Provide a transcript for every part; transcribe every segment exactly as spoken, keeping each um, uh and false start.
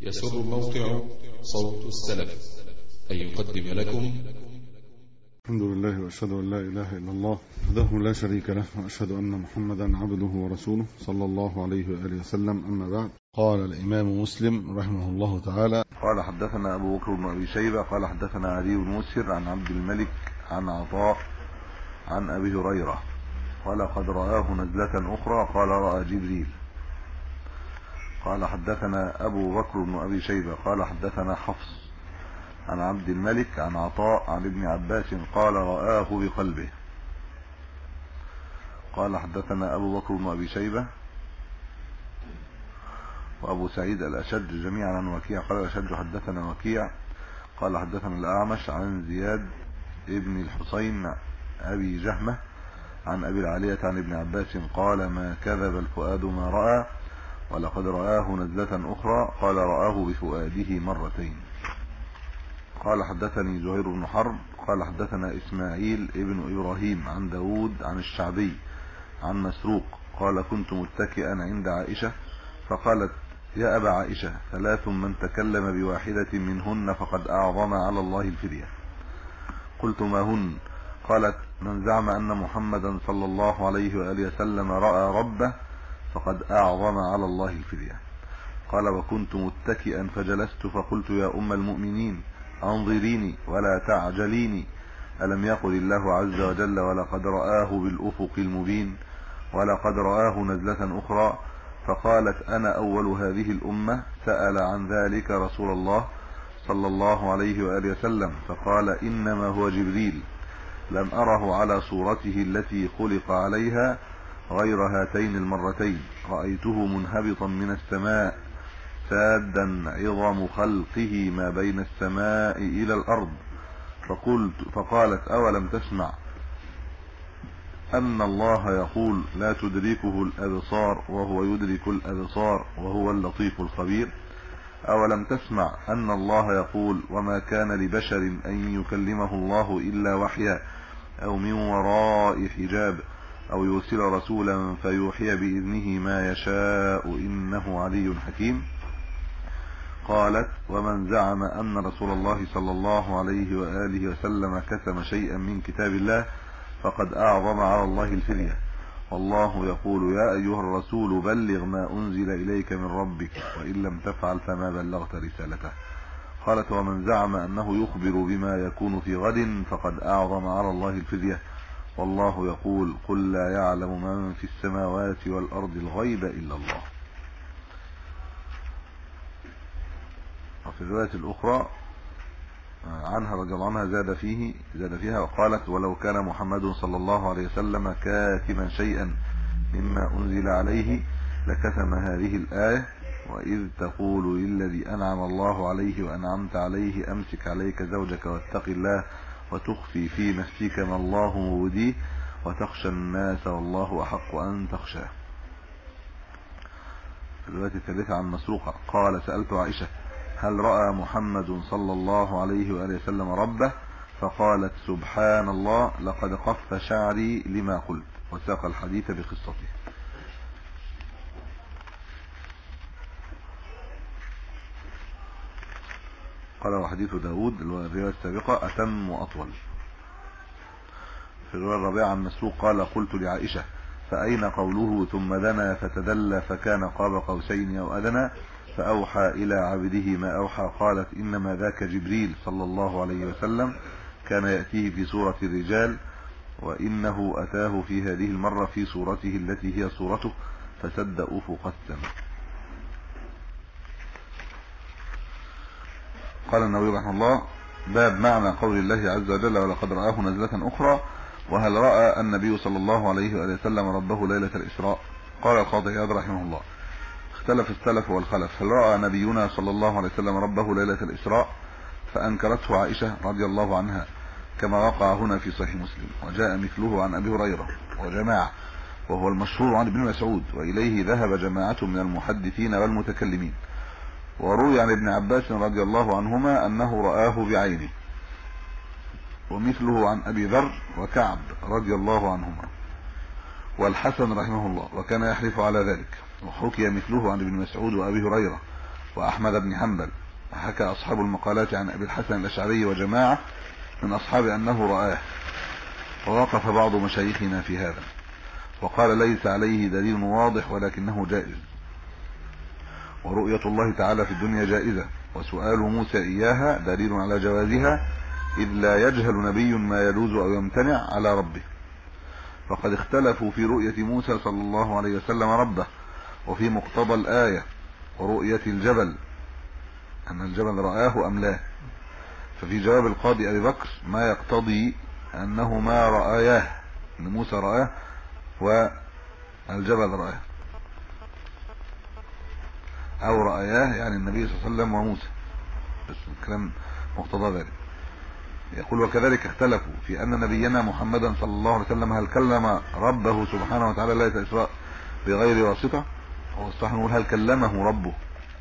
يسر موقع صوت السلف أن يقدم لكم. الحمد لله وأشهد أن لا إله إلا الله وحده لا شريك له، وأشهد أن محمدا عبده ورسوله صلى الله عليه وآله وسلم. أما بعد، قال الإمام مسلم رحمه الله تعالى: قال حدثنا أبو بكر بن أبي شيبة قال حدثنا علي بن مسهر عن عبد الملك عن عطاء عن أبي هريرة قال قد رآه نزلة أخرى قال رأى جبريل. قال حدثنا أبو بكر بن أبي شيبة قال حدثنا حفص عن عبد الملك عن عطاء عن ابن عباس قال رآه بقلبه. قال حدثنا أبو بكر بن أبي شيبة وأبو سعيد الأشج جميعا عن وكيع قال الأشج حدثنا وكيع قال حدثنا الأعمش عن زياد ابن الحسين أبي جهمة عن أبي العالية عن ابن عباس قال ما كذب الفؤاد ما رأى ولقد رآه نزلة أخرى قال رآه بفؤاده مرتين. قال حدثني زهير بن حرب قال حدثنا إسماعيل ابن إبراهيم عن داود عن الشعبي عن مسروق قال كنت متكئا عند عائشة فقالت يا أبا عائشة ثلاث من تكلم بواحدة منهن فقد أعظم على الله الفدية. قلت ما هن؟ قالت من زعم أن محمدا صلى الله عليه وآله وسلم رأى ربه فقد أعظم على الله الفدية. قال وكنت متكئا فجلست فقلت يا أم المؤمنين انظريني ولا تعجليني، ألم يقل الله عز وجل ولقد رآه بالأفق المبين ولقد رآه نزلة أخرى؟ فقالت أنا أول هذه الأمة سأل عن ذلك رسول الله صلى الله عليه وآله وسلم فقال إنما هو جبريل، لم أره على صورته التي خلق عليها غير هاتين المرتين، رأيته منهبطا من السماء سادا عظم خلقه ما بين السماء إلى الأرض. فقلت فقالت أولم تسمع أن الله يقول لا تدركه الأبصار وهو يدرك الأبصار وهو اللطيف الخبير؟ أولم تسمع أن الله يقول وما كان لبشر أن يكلمه الله إلا وحيا أو من وراء حجاب أو يرسل رسولا فيوحي بإذنه ما يشاء إنه علي حكيم. قالت ومن زعم أن رسول الله صلى الله عليه وآله وسلم كتم شيئا من كتاب الله فقد أعظم على الله الفدية، والله يقول يا أيها الرسول بلغ ما أنزل إليك من ربك وإن لم تفعل فما بلغت رسالته. قالت ومن زعم أنه يخبر بما يكون في غد فقد أعظم على الله الفدية، والله يقول قل لا يعلم من في السماوات والأرض الغيب إلا الله. وفي الرواية الأخرى عنها رضي الله عنها زاد فيه زاد فيها وقالت ولو كان محمد صلى الله عليه وسلم كاتما شيئا مما أنزل عليه لكتم هذه الآية وإذ تقول للذي أنعم الله عليه وأنعمت عليه أمسك عليك زوجك واتق الله وتخفي في نفسك ما الله مبديه وتخشى الناس والله أحق أن تخشاه. الرواية الثالثة عن مسروقة قال سألت عائشة هل رأى محمد صلى الله عليه وآله وسلم ربه؟ فقالت سبحان الله لقد قف شعري لما قلت، وساق الحديث بقصته. قال وحديث داود الرواية السابقة أتم وأطول. في الرواية الرابعة عن مسروق قال قلت لعائشة فأين قوله ثم دنا فتدلى فكان قاب قوسين أو أدنى فأوحى إلى عبده ما أوحى؟ قالت إنما ذاك جبريل صلى الله عليه وسلم كان يأتيه في صورة الرجال وإنه أتاه في هذه المرة في صورته التي هي صورته فسد أفق السماء. قال النووي رحمه الله باب معنى قول الله عز وجل ولقد رآه نزلة أخرى، وهل رأى النبي صلى الله عليه وآله وسلم ربه ليلة الإسراء؟ قال القاضي عياض رحمه الله اختلف السلف والخلف هل رأى نبينا صلى الله عليه وسلم ربه ليلة الإسراء؟ فأنكرته عائشة رضي الله عنها كما وقع هنا في صحيح مسلم، وجاء مثله عن أبي هريرة وجماعة وهو المشهور عن ابن مسعود، وإليه ذهب جماعة من المحدثين والمتكلمين. وروي عن ابن عباس رضي الله عنهما أنه رآه بعينه، ومثله عن أبي ذر وكعب رضي الله عنهما والحسن رحمه الله وكان يحلف على ذلك. وحكي مثله عن ابن مسعود وأبي هريرة وأحمد بن حنبل. حكى أصحاب المقالات عن أبي الحسن الأشعري وجماعة من أصحاب أنه رآه، ووقف بعض مشايخنا في هذا وقال ليس عليه دليل واضح ولكنه جائز، ورؤية الله تعالى في الدنيا جائزة، وسؤال موسى إياها دليل على جوازها، إذ لا يجهل نبي ما يجوز أو يمتنع على ربه. فقد اختلفوا في رؤية موسى صلى الله عليه وسلم ربه، وفي مقتضى الآية ورؤية الجبل أن الجبل رآه أم لا. ففي جواب القاضي أبي بكر ما يقتضي أنه ما رآياه، أن موسى رآه والجبل رآه، أو رآياه يعني النبي صلى الله عليه وسلم وموسى، بس الكلام مقتضى ذلك. يقول وكذلك اختلفوا في أن نبينا محمدا صلى الله عليه وسلم هل كلم ربه سبحانه وتعالى ليلة إسراء بغير واسطة، هو الصح نقول هل كلمه ربه،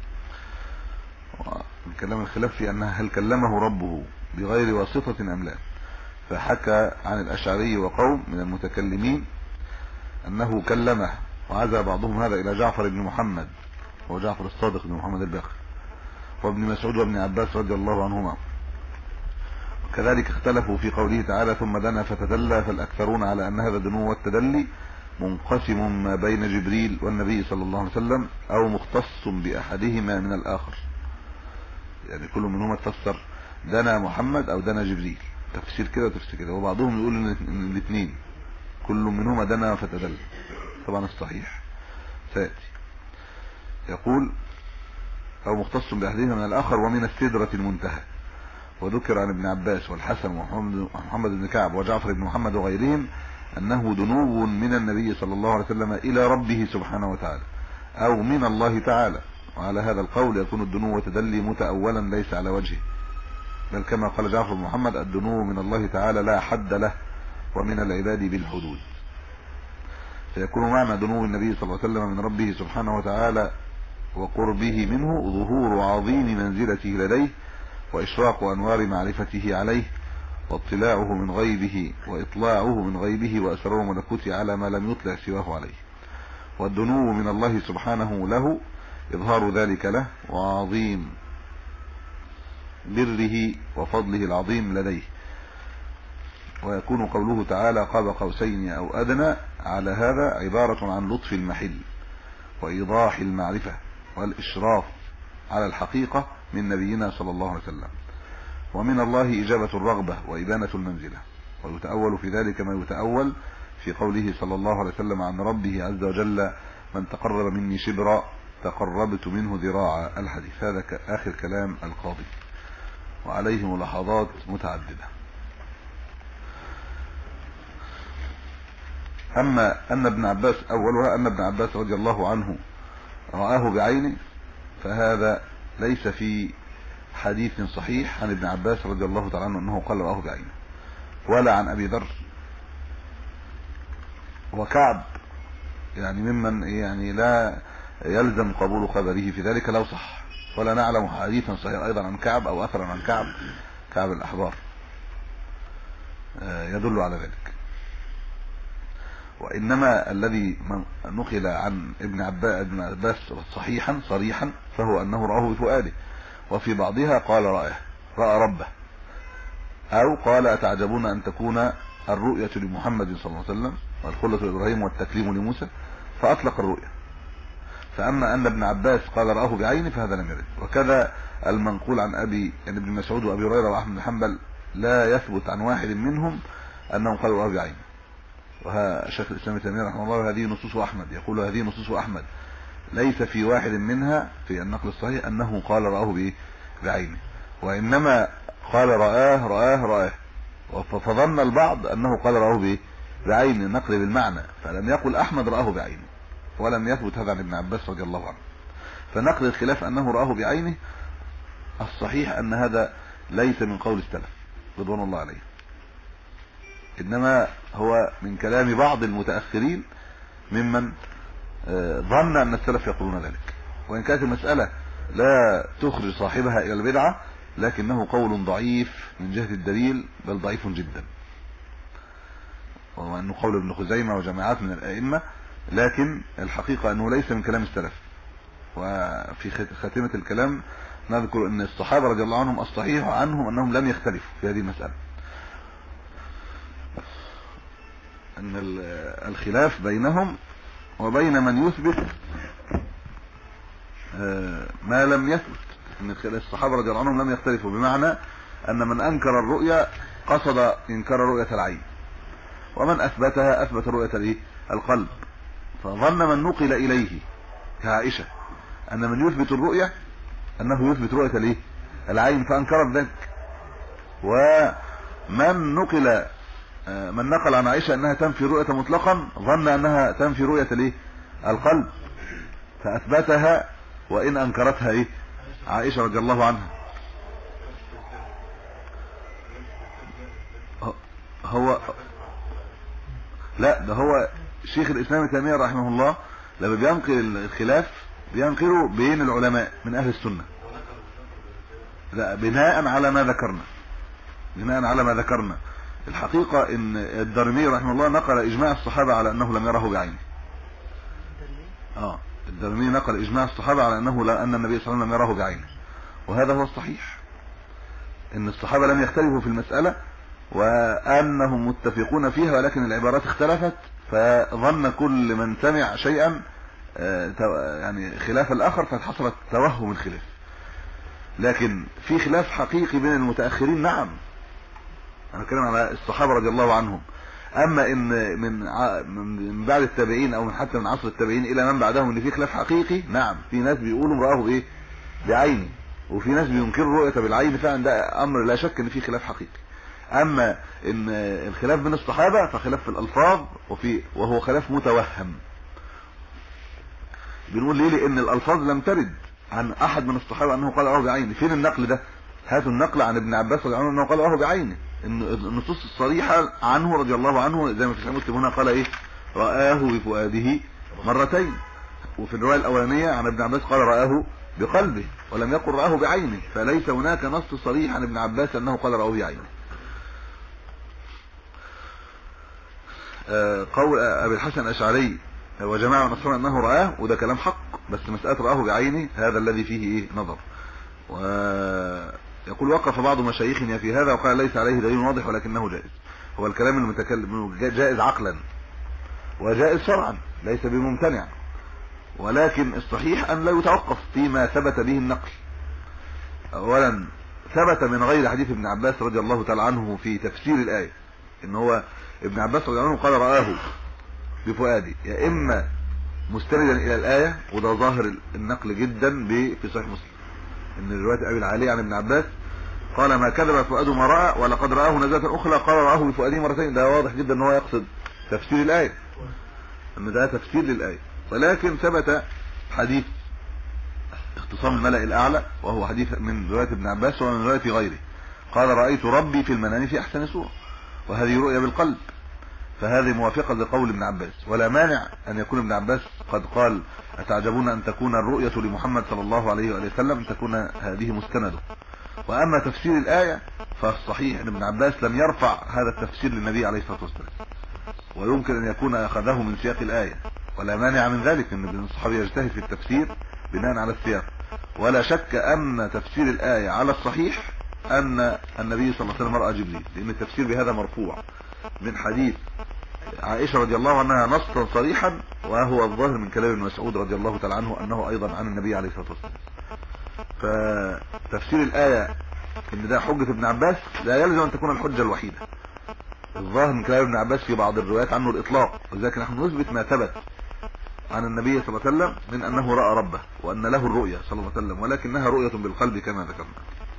الكلام الخلاف في أنها هل كلمه ربه بغير واسطة أم لا. فحكى عن الأشعري وقوم من المتكلمين أنه كلمه، وعزى بعضهم هذا إلى جعفر بن محمد وهو جعفر الصادق بن محمد الباقر، وابن مسعود وابن عباس رضي الله عنهما. كذلك اختلفوا في قوله تعالى ثم دنا فتدلى، فالأكثرون على أن هذا الدنو والتدلي منقسم ما بين جبريل والنبي صلى الله عليه وسلم أو مختص بأحدهما من الآخر، يعني كل منهما تفسر دنا محمد أو دنا جبريل، تفسير كده وتفسير كده، وبعضهم يقول ان الاثنين كل منهما دنا فتدلى، طبعا الصحيح سيأتي. يقول أو مختص بأحدهما من الآخر ومن السدرة المنتهى. وذكر عن ابن عباس والحسن ومحمد بن كعب وجعفر بن محمد وغيرهم أنه دنو من النبي صلى الله عليه وسلم إلى ربه سبحانه وتعالى أو من الله تعالى، وعلى هذا القول يكون الدنو وتدلي متأولا ليس على وجهه، بل كما قال جعفر بن محمد الدنو من الله تعالى لا حد له ومن العباد بالحدود. فيكون معنى دنو النبي صلى الله عليه وسلم من ربه سبحانه وتعالى وقربه منه ظهور عظيم منزلته لديه وإشراق أنوار معرفته عليه واطلاعه من غيبه وإطلاعه من غيبه وأسرار ملكوته على ما لم يطلع سواه عليه. والدنو من الله سبحانه له إظهار ذلك له وعظيم بره وفضله العظيم لديه. ويكون قوله تعالى قاب قوسين أو أدنى على هذا عبارة عن لطف المحل وإيضاح المعرفة والإشراف على الحقيقة من نبينا صلى الله عليه وسلم. ومن الله إجابة الرغبة وإبانة المنزلة، ويتأول في ذلك ما يتأول في قوله صلى الله عليه وسلم عن ربه عز وجل من تقرب مني شبرا تقربت منه ذراعا، الحديث. هذا آخر كلام القاضي وعليه ملاحظات متعددة. أما أن ابن عباس أولها أن ابن عباس رضي الله عنه رآه بعينه، فهذا ليس في حديث صحيح عن ابن عباس رضي الله تعالى عنه أنه قال رآه بعينه، ولا عن أبي ذر وكعب، يعني ممن يعني لا يلزم قبول خبره في ذلك لو صح، ولا نعلم حديثا صحيح أيضا عن كعب أو أثرا عن كعب كعب الأحبار يدل على ذلك. وإنما الذي نقل عن ابن عباس صحيحا صريحا فهو أنه رآه بفؤاده، وفي بعضها قال رأى رأى ربه، أو قال أتعجبون أن تكون الرؤية لمحمد صلى الله عليه وسلم والخلة لإبراهيم والتكليم لموسى، فأطلق الرؤية. فأما أن ابن عباس قال رآه بعينه فهذا لم يرد. وكذا المنقول عن أبي يعني ابن مسعود وأبي هريرة وأحمد بن حنبل لا يثبت عن واحد منهم أنهم قالوا رآه بعينه. وها شيخ الإسلام ابن تيمية رحمه الله هذه نصوص أحمد، يقول هذه نصوص أحمد ليس في واحد منها في النقل الصحيح أنه قال رآه بعينه، وإنما قال رآه رآه رآه، فظن البعض أنه قال رآه بعينه نقل بالمعنى، فلم يقل أحمد رآه بعينه، ولم يثبت هذا عن ابن عباس رضي الله عنه. فنقل الخلاف أنه رآه بعينه الصحيح أن هذا ليس من قول السلف رضوان الله عليه، إنما هو من كلام بعض المتأخرين ممن ظن أن السلف يقولون ذلك، وإن كانت المسألة لا تخرج صاحبها إلى البدعة لكنه قول ضعيف من جهة الدليل، بل ضعيف جدا، وأنه قول ابن خزيمة وجماعات من الأئمة، لكن الحقيقة أنه ليس من كلام السلف، وفي خاتمة الكلام نذكر ان الصحابة رضي الله عنهم الصحيح عنهم انهم لم يختلفوا في هذه المسألة، ان الخلاف بينهم وبين من يثبت ما لم يثبت، ان الصحابة رضي الله عنهم لم يختلفوا، بمعنى ان من انكر الرؤيا قصد انكار رؤية العين، ومن اثبتها اثبت رؤية القلب. فظن من نقل اليه كعائشة ان من يثبت الرؤية انه يثبت رؤية الايه العين فانكرت ذلك، ومن نقل من نقل عن عائشة انها تنفي رؤية مطلقا ظن انها تنفي رؤية الايه القلب فاثبتها وان انكرتها ايه عائشة رضي الله عنها. هو لا ده هو شيخ الاسلام ابن تيمية رحمه الله لما بينقل الخلاف بينقله بين العلماء من اهل السنة، لا بناء على ما ذكرنا بناء على ما ذكرنا الحقيقة ان الدارمي رحمه الله نقل اجماع الصحابة على انه لم يره بعينه. اه الدارمي نقل اجماع الصحابة على انه لا ان النبي صلى الله عليه وسلم لم يره بعينه، وهذا هو الصحيح، ان الصحابة لم يختلفوا في المسألة وانهم متفقون فيها، ولكن العبارات اختلفت، فظن كل من سمع شيئا يعني خلاف الاخر فحصلت توهم الخلاف. لكن في خلاف حقيقي بين المتأخرين، نعم انا بتكلم على الصحابة رضي الله عنهم. اما ان من من بعد التابعين او من حتى من عصر التابعين الى من بعدهم ان في خلاف حقيقي، نعم في ناس بيقولوا رآه بايه بعينه، وفي ناس بينكروا رؤية بالعين، فعلا ده امر لا شك ان فيه خلاف حقيقي. اما ان الخلاف بين الصحابة فخلاف في الالفاظ وفي وهو خلاف متوهم. بنقول ليه؟ لان الالفاظ لم ترد عن احد من الصحابة انه قال رآه بعينه. فين النقل ده؟ هاتوا النقل عن ابن عباس رضي الله عنه انه قال رآه بعينه. النصوص الصريحة عنه رضي الله عنه زي ما في مسلم هنا قال ايه رآه بفؤاده مرتين، وفي الرواية الاولانية عن ابن عباس قال رآه بقلبه ولم يقل رآه بعينه، فليس هناك نص صريح عن ابن عباس انه قال رآه بعينه. قول ابي الحسن الاشعري وجماعة من الصحابة انه رآه، وده كلام حق، بس مسألة رآه بعينه هذا الذي فيه ايه نظر. ويقول وقف بعض مشايخنا في هذا وقال ليس عليه دليل واضح ولكنه جائز. هو الكلام المتكلم جائز عقلا وجائز شرعا، ليس بممتنع، ولكن الصحيح ان لا يتوقف فيما ثبت به النقل. اولا ثبت من غير حديث ابن عباس رضي الله تعالى عنه في تفسير الآية ان هو ابن عباس رضي الله عنه قال رآه بفؤادي، يا اما مستندا الى الآية، وده ظاهر النقل جدا في صحيح مسلم ان رواية ابي العالية عن ابن عباس قال ما كذب فؤاده ما رأى ولقد رآه نزلة اخرى قال رآه بفؤاده مرتين، ده واضح جدا ان هو يقصد تفسير الآية، ان ده تفسير للآية. ولكن ثبت حديث اختصام الملأ الاعلى وهو حديث من رواية ابن عباس ومن رواية غيره قال رأيت ربي في المنام في احسن صورة، وهذه رؤية بالقلب، فهذه موافقة لقول ابن عباس. ولا مانع ان يكون ابن عباس قد قال اتعجبون ان تكون الرؤية لمحمد صلى الله عليه وآله وسلم تكون هذه مستنده. واما تفسير الآية فالصحيح ان ابن عباس لم يرفع هذا التفسير للنبي عليه الصلاة والسلام، ويمكن ان يكون اخذه من سياق الآية، ولا مانع من ذلك ان الصحابي يجتهد في التفسير بناء على السياق. ولا شك ان تفسير الآية على الصحيح ان النبي صلى الله عليه وسلم رأى جبريل، لان التفسير بهذا مرفوع من حديث عائشة رضي الله عنها نصا صريحا، وهو الظاهر من كلام ابن مسعود رضي الله تعالى عنه انه ايضا عن النبي عليه الصلاة والسلام. فتفسير الآية ان ده حجة ابن عباس لا يلزم ان تكون الحجة الوحيدة. الظاهر من كلام ابن عباس في بعض الروايات عنه الاطلاق، ولذلك نحن نثبت ما ثبت عن النبي صلى الله عليه وسلم من انه رأى ربه وان له الرؤية صلى الله عليه وسلم، ولكنها رؤية بالقلب كما ذكرنا.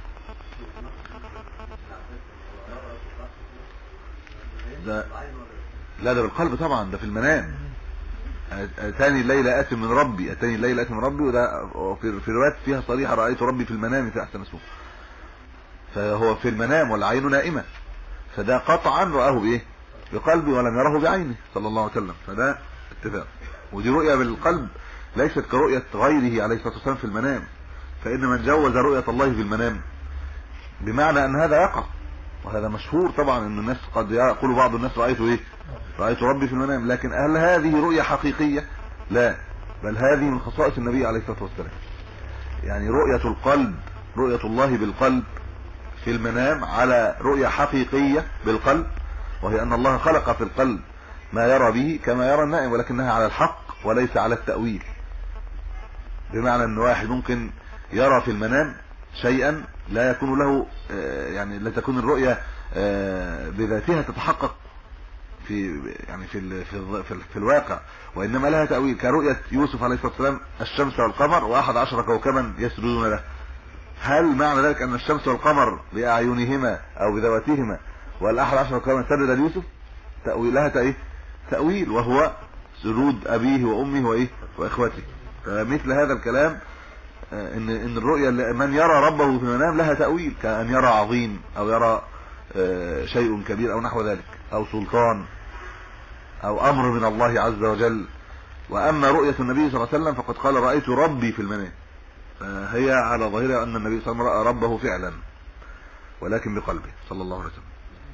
ده لا ده بالقلب طبعا، ده في المنام. اتاني الليلة اتي من ربي اتاني الليلة اتي من ربي، وده في في روايات فيها صريحة رأيت ربي في المنام في احسن صورة، فهو في المنام والعين نائمة، فده قطعا رآه بايه بقلبي ولم يره بعينه صلى الله عليه وسلم، فده اتفاق. ودي رؤية بالقلب ليست كرؤية غيره عليه الصلاة والسلام في المنام، فإن من جوز رؤية الله في المنام بمعنى ان هذا يقع، وهذا مشهور طبعا ان الناس قد يقول بعض الناس رأيت ايه رأيت ربي في المنام، لكن هل هذه رؤية حقيقية؟ لا، بل هذه من خصائص النبي عليه الصلاة والسلام. يعني رؤية القلب، رؤية الله بالقلب في المنام على رؤية حقيقية بالقلب، وهي أن الله خلق في القلب ما يرى به كما يرى النائم، ولكنها على الحق وليس على التأويل. بمعنى أن واحد ممكن يرى في المنام شيئا لا يكون له يعني لا تكون الرؤية بذاتها تتحقق في يعني في في في, في الواقع، وإنما لها تأويل، كرؤية يوسف عليه الصلاة والسلام الشمس والقمر وأحد عشر كوكبا يسجدون له. هل معنى ذلك أن الشمس والقمر بأعينهما أو بذواتهما والأحد عشر كوكبا سجد ليوسف؟ تأويلها تأويل تأويل وهو سجود أبيه وأمه وإيه وإخوته. فمثل هذا الكلام ان ان الرؤيا من يرى ربه في المنام لها تأويل، كأن يرى عظيم او يرى شيء كبير او نحو ذلك، او سلطان او امر من الله عز وجل. واما رؤية النبي صلى الله عليه وسلم فقد قال رأيت ربي في المنام، فهي على ظاهرها ان النبي صلى الله عليه وسلم رأى ربه فعلا ولكن بقلبه صلى الله عليه وسلم.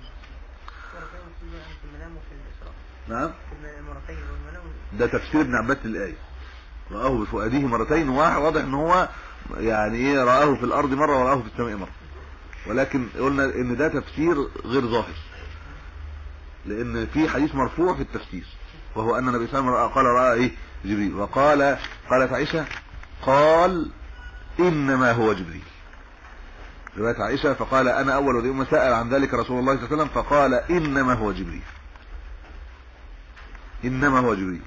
نعم ده تفسير ابن عباس للآية، رآه بفؤاده مرتين، واضح ان هو يعني ايه رآه في الارض مرة ورآه في السماء مرة، ولكن قلنا ان ده تفسير غير ظاهر، لان في حديث مرفوع في التفسير وهو ان النبي صلى الله عليه وسلم قال رأى ايه جبريل، وقال قالت عائشة قال انما هو جبريل، رواية عائشة فقال انا اول ذي امه سأل عن ذلك رسول الله صلى الله عليه وسلم فقال انما هو جبريل، انما هو جبريل.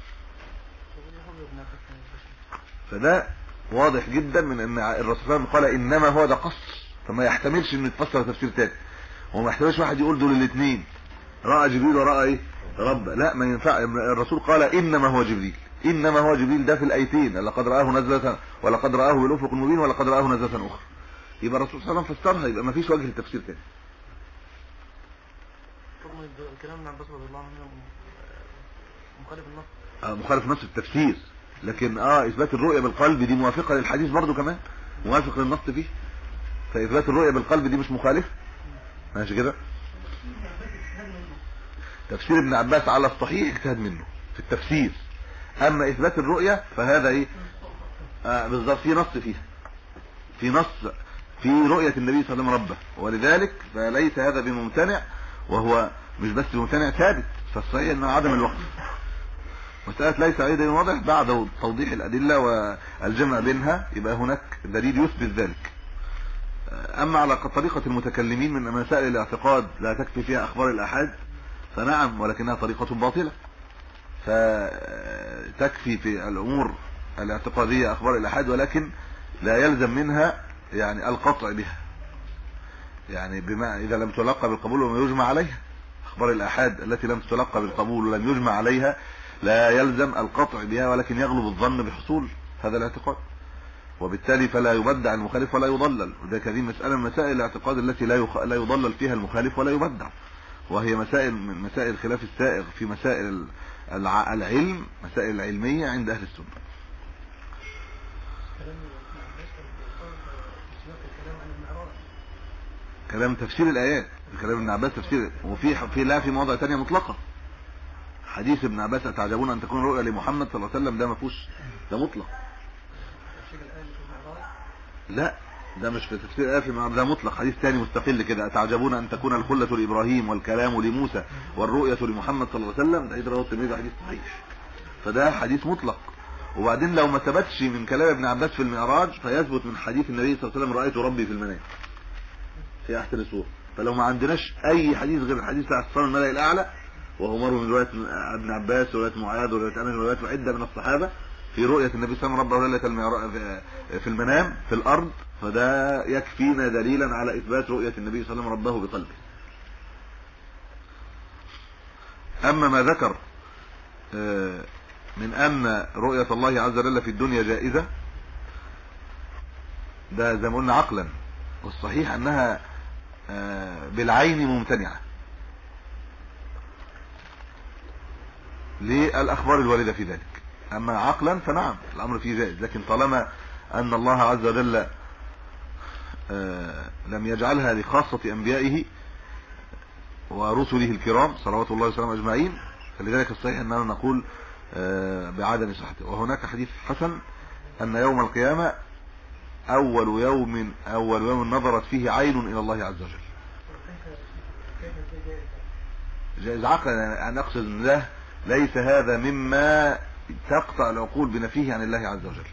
فده واضح جدا من ان الرسول صلى الله عليه وسلم قال انما هو ده قصر، فما يحتملش انه يتفسر تفسير تاني، وما يحتملش واحد يقول دول الاثنين راى جبريل وراى ايه رب، لا ما ينفع. الرسول قال انما هو جبريل، انما هو جبريل ده في الايتين، لقد رآه نزلة ولقد رآه بالافق المبين ولقد رآه نزلة اخرى، يبقى الرسول صلى الله عليه وسلم فسرها، يبقى ما فيش وجه للتفسير تاني. الكلام عن بس رضي الله عنه مخالف النص، اه مخالف النص في التفسير، لكن اه اثبات الرؤية بالقلب دي موافقة للحديث برضو كمان، موافق للنص فيه، فاثبات الرؤية بالقلب دي مش مخالف، ماشي كده. تفسير ابن عباس على الصحيح اجتهد منه في التفسير، اما اثبات الرؤية فهذا ايه آه بالظبط في نص فيها، في نص في رؤية النبي صلى الله عليه وسلم ربه، ولذلك فليس هذا بممتنع، وهو مش بس ممتنع ثابت، فالصحيح انه عدم الوقت. مسألة ليس عليه دليل واضح بعد توضيح الأدلة والجمع بينها يبقى هناك دليل يثبت ذلك. أما على طريقة المتكلمين من مسائل الاعتقاد لا تكفي فيها أخبار الأحاد فنعم، ولكنها طريقة باطلة، فتكفي في الأمور الاعتقادية أخبار الأحاد، ولكن لا يلزم منها يعني القطع بها، يعني بما إذا لم تلقى بالقبول وما يجمع عليها، أخبار الأحاد التي لم تلقى بالقبول ولم يجمع عليها لا يلزم القطع بها، ولكن يغلب الظن بحصول هذا الاعتقاد، وبالتالي فلا يبدع المخالف ولا يضلل. وذلك هذه مسألة من مسائل الاعتقاد التي لا يخ... لا يضلل فيها المخالف ولا يبدع، وهي مسائل من مسائل الخلاف السائغ في مسائل الع... العلم، مسائل العلمية عند أهل السنة. كلام تفسير الآيات، كلام ابن عباس تفسير، وفي في لا في مواضع تانية مطلقة. حديث ابن عباس أتعجبون أن تكون رؤيا لمحمد صلى الله عليه وسلم ده ما فيهوش، ده مطلق. لا ده مش في تفسير الآية في ده مطلق، حديث ثاني مستقل كده، أتعجبون أن تكون الخلة لإبراهيم والكلام لموسى والرؤية لمحمد صلى الله عليه وسلم، ده رواه الترمذي حديث صحيح، فده حديث مطلق. وبعدين لو ما ثبتش من كلام ابن عباس في المعراج فيثبت من حديث النبي صلى الله عليه وسلم رأيت ربي في المنام في أحسن الصور. فلو ما عندناش أي حديث غير الحديث بتاع اتصال الملأ الأعلى، وهو مر من رواية ابن عباس ورواية معاذ ورواية أنس ورواية عدة من الصحابة في رؤية النبي صلى الله عليه وسلم ربه ليلة المعراج في المنام في الأرض، فده يكفينا دليلا على إثبات رؤية النبي صلى الله عليه وسلم ربه بقلبه. أما ما ذكر من أن رؤية الله عز وجل في الدنيا جائزة، ده زي ما قلنا عقلا، والصحيح أنها بالعين ممتنعة للأخبار الواردة في ذلك. أما عقلا فنعم الأمر فيه جائز، لكن طالما أن الله عز وجل لم يجعلها لخاصة أنبيائه ورسله الكرام صلوات الله وسلامه أجمعين، فلذلك الصحيح أننا نقول بعدم صحته. وهناك حديث حسن أن يوم القيامة أول يوم أول يوم نظرت فيه عين إلى الله عز وجل. جائز عقلا أن أقصد أن ده ليس هذا مما تقطع العقول بنفيه عن الله عز وجل.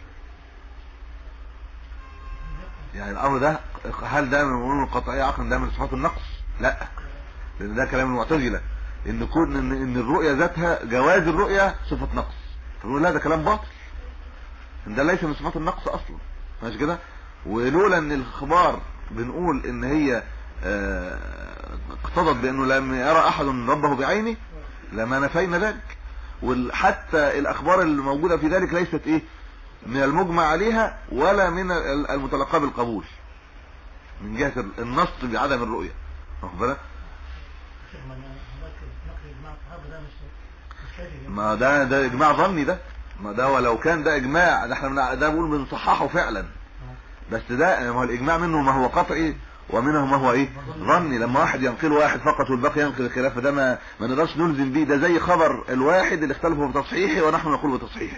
يعني الأمر ده هل ده من الأمور القطعية عقلا ده من صفات النقص؟ لا، لأن ده كلام المعتزلة إن كون إن, إن الرؤية ذاتها جواز الرؤية صفة نقص. فنقول لا ده كلام باطل، إن ده ليس من صفات النقص أصلا، ماشي كده. ولولا إن الخبار بنقول إن هي اقتضت بأنه لم يرى أحد ربه بعينه لما نفينا ذلك. وحتى الأخبار الموجودة في ذلك ليست إيه من المجمع عليها ولا من المتلقى بالقبول من جهة النص بعدم الرؤية. واخد بالك؟ ما ده ده اجماع ظني، ده ما ده ولو كان ده اجماع ده احنا ده بنقول بنصححه فعلا، بس ده ما هو الاجماع منه ما هو قطعي ومنه ما هو ايه ظني. لما واحد ينقل واحد فقط والباقي ينقل الخلاف ده ما ما نقدرش نلزم بيه. ده زي خبر الواحد اللي اختلفوا في تصحيحه ونحن نقول بتصحيحه.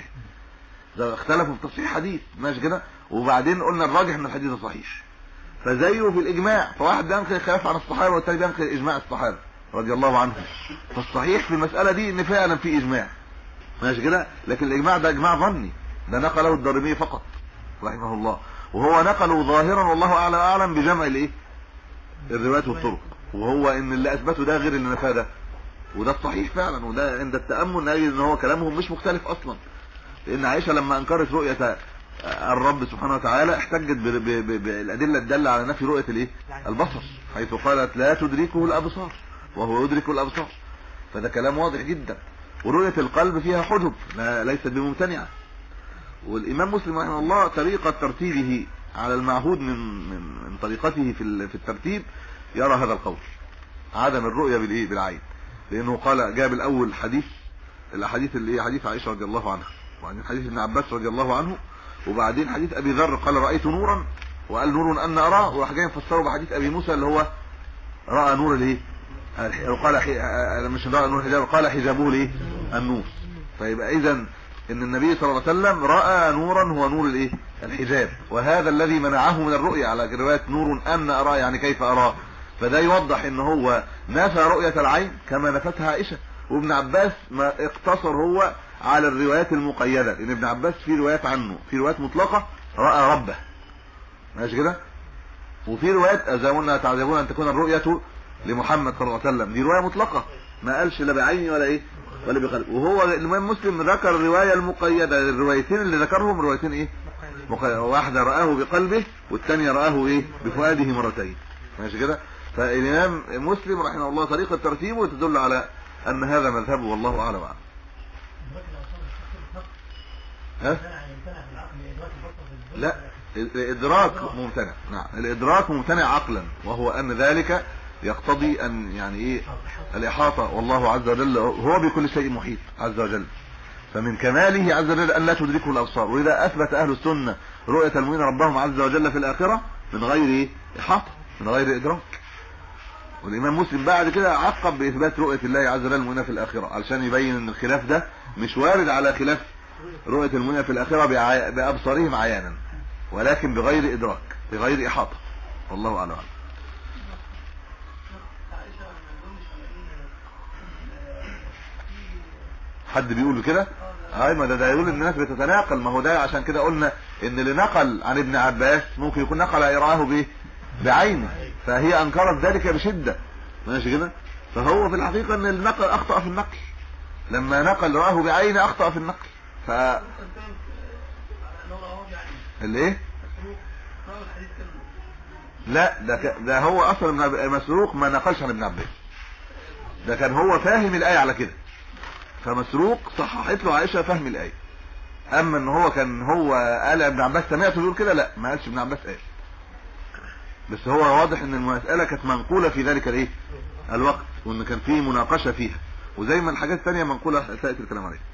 ده اختلفوا في تصحيح حديث ماشي كده، وبعدين قلنا الراجح ان الحديث صحيح. فزيه في الاجماع، فواحد بينقل الخلاف عن الصحابه والثاني بينقل اجماع الصحابه رضي الله عنهم. فالصحيح في المساله دي ان فعلا في اجماع ماشي كده، لكن الاجماع ده اجماع ظني، ده نقله الدارمي فقط رحمه الله، وهو نقله ظاهرا والله اعلم اعلم بجمع الايه الروايات والطرق، وهو ان اللي اثبته ده غير اللي نفاه ده، وده الصحيح فعلا. وده عند التامل نجد ان هو كلامهم مش مختلف اصلا، لان عائشه لما انكرت رؤيه الرب سبحانه وتعالى احتجت بالادله الداله على نفي رؤيه الايه البصر، حيث قالت لا تدركه الابصار وهو يدرك الابصار. فده كلام واضح جدا. ورؤيه القلب فيها حجب ليست بممتنعه. والامام مسلم رحمه الله طريقه ترتيبه على المعهود من من, من طريقته في في الترتيب يرى هذا القول عدم الرؤيه بالايه بالعين، لانه قال جاب الاول حديث الاحاديث اللي هي حديث عائشه رضي الله عنها، وبعدين حديث ابن عباس رضي الله عنه، وبعدين حديث ابي ذر قال رايت نورا، وقال نور ان اراه، وراح جاي مفسره بحديث ابي موسى اللي هو راى نور الايه قال حي... مش راى نور الحجاب، قال حجابه الايه النور. فيبقى اذا ان النبي صلى الله عليه وسلم راى نورا هو نور الايه الحجاب، وهذا الذي منعه من الرؤيه على روايه نور ان اراه يعني كيف اراه. فده يوضح ان هو نفى رؤيه العين كما نفتها عائشه. وابن عباس ما اقتصر هو على الروايات المقيده، لان ابن عباس في روايات عنه في روايات مطلقه راى ربه ماشي كده، وفي روايات زي ما قلنا تعجبون ان تكون الرؤيه لمحمد صلى الله عليه وسلم، دي روايه مطلقه ما قالش لا بعيني ولا ايه ولا بقلب. وهو الامام مسلم ذكر الروايه المقيده، الروايتين اللي ذكرهم روايتين ايه مقيده، واحده رآه بقلبه والثانيه رآه ايه بفؤاده مرتين ماشي كده. فالامام مسلم رحمه الله طريقه ترتيبه تدل على ان هذا مذهبه والله اعلم. ها لا الادراك ممتنع، نعم الادراك ممتنع عقلا، وهو ان ذلك يقتضي ان يعني ايه الاحاطه، والله عز وجل هو بكل شيء محيط عز وجل، فمن كماله عز وجل ان لا تدركه الابصار. واذا اثبت اهل السنه رؤيه المؤمنين ربهم عز وجل في الاخره من غير ايه احاطه من غير ادراك. والامام مسلم بعد كده عقب باثبات رؤيه الله عز وجل المؤمنين في الاخره علشان يبين ان الخلاف ده مش وارد على خلاف رؤيه المؤمنين في الاخره بابصارهم عيانا، ولكن بغير ادراك بغير احاطه، والله اعلم. حد بيقول كده؟ اي ما ده, ده يقول ان الناس بتتناقل، ما هو ده عشان كده قلنا ان اللي نقل عن ابن عباس ممكن يكون نقل يراه بايه بعينه، فهي انكرت ذلك بشده ماشي كده. فهو في الحقيقه ان النقل اخطا في النقل، لما نقل راه بعينه اخطا في النقل. ف اللي ايه لا ده ك... ده هو اصلا ابن مسروق ما نقلش عن ابن عباس، ده كان هو فاهم الايه على كده، فمسروق صححت له عائشه فهم الايه. اما ان هو كان هو قال ابن عباس سمعته يقول كده، لا ما قالش ابن عباس قال، بس هو واضح ان المساله كانت منقوله في ذلك الايه الوقت، وان كان في مناقشه فيها، وزي ما الحاجات الثانيه منقوله سائر الكلام عليها.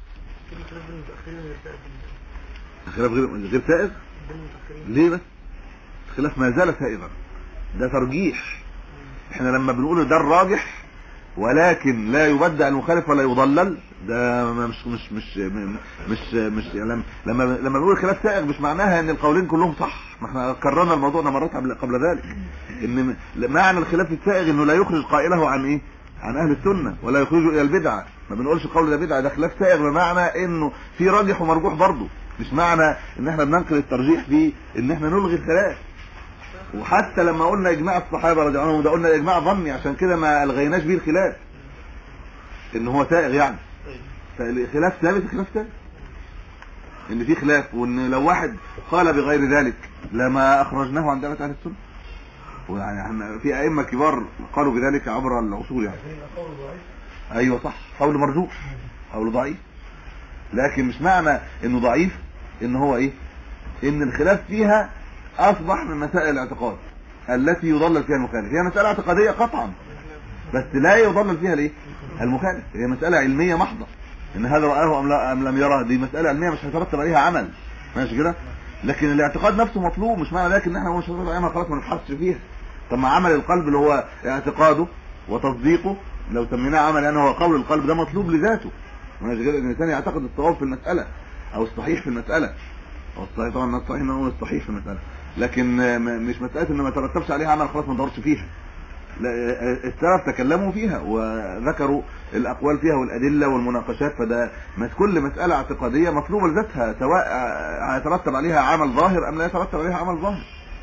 خلاف غير غير سائر ليه؟ بس الخلاف ما زال سائغا، ده ترجيح. احنا لما بنقول ده الراجح ولكن لا يبدع المخالف ولا يضلل، ده مش مش مش مش مش لما لما لما بنقول خلاف سائغ مش معناها ان القولين كلهم صح. ما احنا كررنا الموضوع ده مرات قبل ذلك، ان معنى الخلاف السائغ انه لا يخرج قائله عن ايه؟ عن اهل السنه، ولا يخرجه الى البدعه. ما بنقولش قول ده بدعه، ده خلاف سائغ بمعنى انه في راجح ومرجوح برضه، مش معنى ان احنا بننقل الترجيح في ان احنا نلغي الخلاف. وحتى لما قلنا اجماع الصحابه رضي الله عنهم ده قلنا اجماع ظني، عشان كده ما الغيناش بيه الخلاف ان هو سائغ. يعني فالخلاف ثابت، خلاف ثابت ان في خلاف، وان لو واحد قال بغير ذلك لما اخرجناه عن دائره اهل السنه. ويعني احنا في ائمه كبار قالوا بذلك عبر العصور يعني. ايوه صح، قول مرجوح، قول ضعيف، لكن مش معنى انه ضعيف ان هو ايه؟ ان الخلاف فيها اصبح من مسائل الاعتقاد التي يضلل فيها المخالف. هي مساله اعتقاديه قطعا، بس لا يضلل فيها الايه؟ المخالف. هي مساله علميه محضه، ان هذا رآه ام لا ام لم يره، دي مساله علميه مش هيترتب عليها عمل، ماشي كده؟ لكن الاعتقاد نفسه مطلوب، مش معنى ذلك ان احنا مش هنترتب عليها خلاص ما نبحثش فيها. طب ما عمل القلب اللي هو اعتقاده وتصديقه لو سميناه عمل يعني هو قول القلب، ده مطلوب لذاته، ماشي كده؟ ان الانسان يعتقد الصواب في المساله او الصحيح في المساله، او الصحيح طبعا الصحيح انه هو الصحيح في المساله، لكن مش مساله ان ما ترتبش عليها عمل خلاص ما ندورش فيها. السلف تكلموا فيها وذكروا الاقوال فيها والادله والمناقشات، فده كل مساله اعتقاديه مطلوبه لذاتها، سواء هيترتب عليها عمل ظاهر ام لا يترتب عليها عمل ظاهر.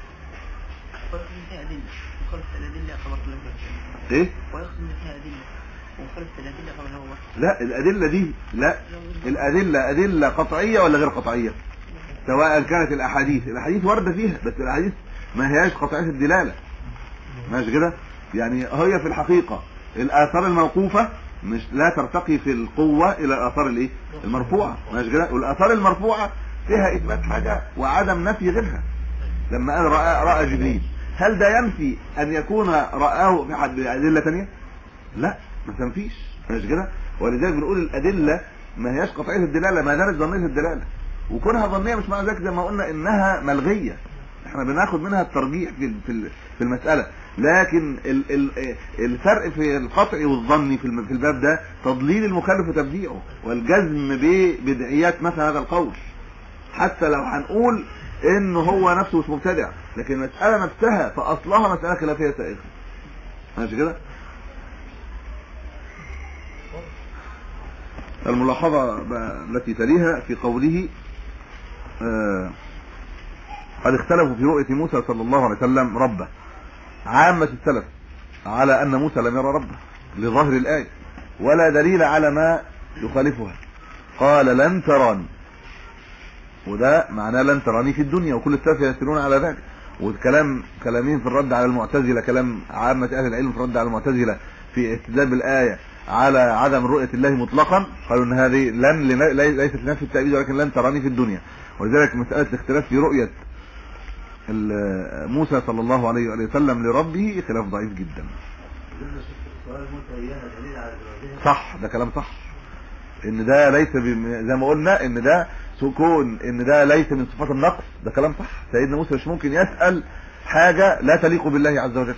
ايه؟ لا الادله دي لا، الادله ادله قطعيه ولا غير قطعيه، سواء كانت الاحاديث الاحاديث وارده فيها، بس الاحاديث ما هياش قطعيه الدلاله، ماشي كده؟ يعني هي في الحقيقه الاثار الموقوفه مش لا ترتقي في القوه الى الاثار الايه؟ المرفوعه، ماشي كده؟ والاثار المرفوعه فيها اثبات حاجه وعدم نفي غيرها. لما قال راى راى جبريل، هل ده ينفي ان يكون رآه في حد ادله ثانيه؟ لا ما تنفيش، ماشي كده؟ ولذلك بنقول الادله ما هياش قطعيه الدلاله، ما دامت ظنيه الدلاله، وكونها ظنيه مش معنى ذلك زي ما قلنا انها ملغيه. احنا بناخد منها الترجيح في في المساله، لكن ال ال الفرق في القطع والظني في في الباب ده تضليل المخالف وتبديعه والجزم ببدعيات مثلا هذا القول، حتى لو هنقول انه هو نفسه مش مبتدع، لكن المساله نفسها فاصلها مساله خلافيه سائغه، ماشي كده؟ الملاحظه التي تليها في قوله آه قد اختلفوا في رؤية موسى صلى الله عليه وسلم ربه. عامة السلف على أن موسى لم يرى ربه لظاهر الآية، ولا دليل على ما يخالفها. قال لن تراني، وده معناه لن تراني في الدنيا، وكل السلف يسيرون على ذلك. والكلام كلامين في الرد على المعتزلة، كلام عامة أهل العلم في الرد على المعتزلة في استدلال بالآية على عدم رؤية الله مطلقا، قالوا ان هذه لن ليست لنفس التأبيد ولكن لن تراني في الدنيا. ولذلك مسألة الاختلاف في رؤية موسى صلى الله عليه وآله وسلم لربه خلاف ضعيف جدا. صح، ده كلام صح، ان ده ليس زي ما قلنا ان ده سكون، ان ده ليس من صفات النقص، ده كلام صح. سيدنا موسى مش ممكن يسأل حاجة لا تليق بالله عز وجل،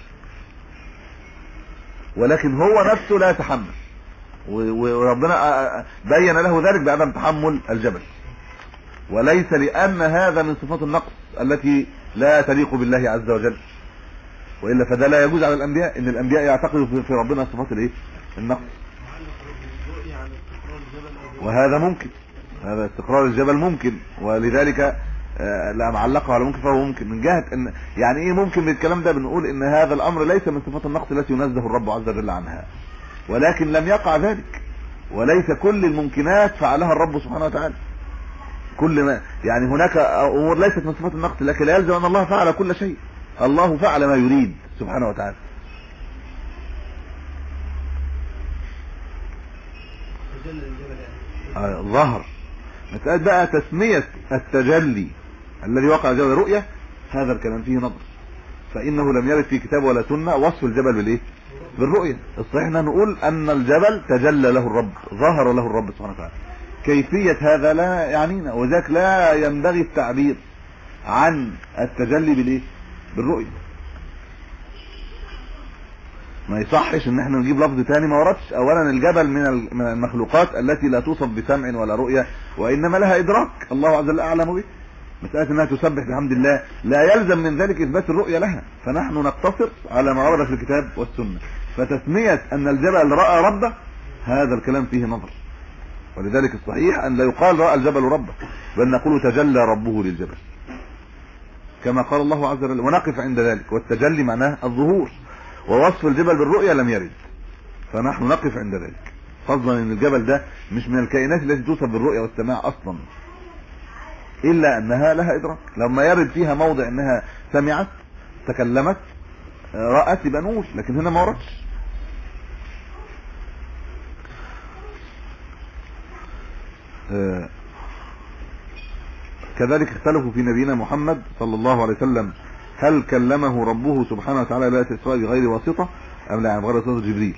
ولكن هو نفسه لا يتحمل، وربنا بين له ذلك بعدم تحمل الجبل، وليس لأن هذا من صفات النقص التي لا تليق بالله عز وجل، وإلا فده لا يجوز على الأنبياء ان الأنبياء يعتقدوا في ربنا صفات الايه؟ النقص. وهذا ممكن، هذا استقرار الجبل ممكن، ولذلك لا معلقه على ممكن فهو ممكن. من جهة ان يعني ايه ممكن بالكلام ده؟ بنقول ان هذا الامر ليس من صفات النقص التي ينزه الرب عز وجل عنها، ولكن لم يقع ذلك، وليس كل الممكنات فعلها الرب سبحانه وتعالى. كل ما يعني هناك امور ليست من صفات النقص، لكن لا يلزم ان الله فعل كل شيء، الله فعل ما يريد سبحانه وتعالى. آه ظهر مسألة بقى تسمية التجلي الذي وقع جبل رؤية، هذا الكلام فيه نظر، فإنه لم يرد في كتاب ولا سنة وصف الجبل بالايه؟ بالرؤية. الصحيح نقول أن الجبل تجلى له الرب، ظهر له الرب سبحانه وتعالى. كيفية هذا لا يعنينا، وذاك لا ينبغي التعبير عن التجلي بالايه؟ بالرؤية. ما يصحش ان احنا نجيب لفظ تاني ما وردش. اولا الجبل من من المخلوقات التي لا توصف بسمع ولا رؤية، وانما لها ادراك الله عز وجل اعلم به. مسألة انها تسبح بحمد الله لا يلزم من ذلك اثبات الرؤية لها، فنحن نقتصر على ما ورد في الكتاب والسنة. فتسمية ان الجبل رأى ربه هذا الكلام فيه نظر، ولذلك الصحيح ان لا يقال رأى الجبل ربه، بل نقول تجلى ربه للجبل كما قال الله عز وجل، ونقف عند ذلك. والتجلي معناه الظهور، ووصف الجبل بالرؤية لم يرد، فنحن نقف عند ذلك، فضلا ان الجبل ده مش من الكائنات التي توصف بالرؤية والسماع اصلا، الا انها لها ادراك. لما يرد فيها موضع انها سمعت تكلمت رأت يبقى نقول، لكن هنا ما وردش. آه كذلك اختلفوا في نبينا محمد صلى الله عليه وسلم هل كلمه ربه سبحانه وتعالى ليلة الإسراء بغير واسطة ام لا، بغير واسطة جبريل.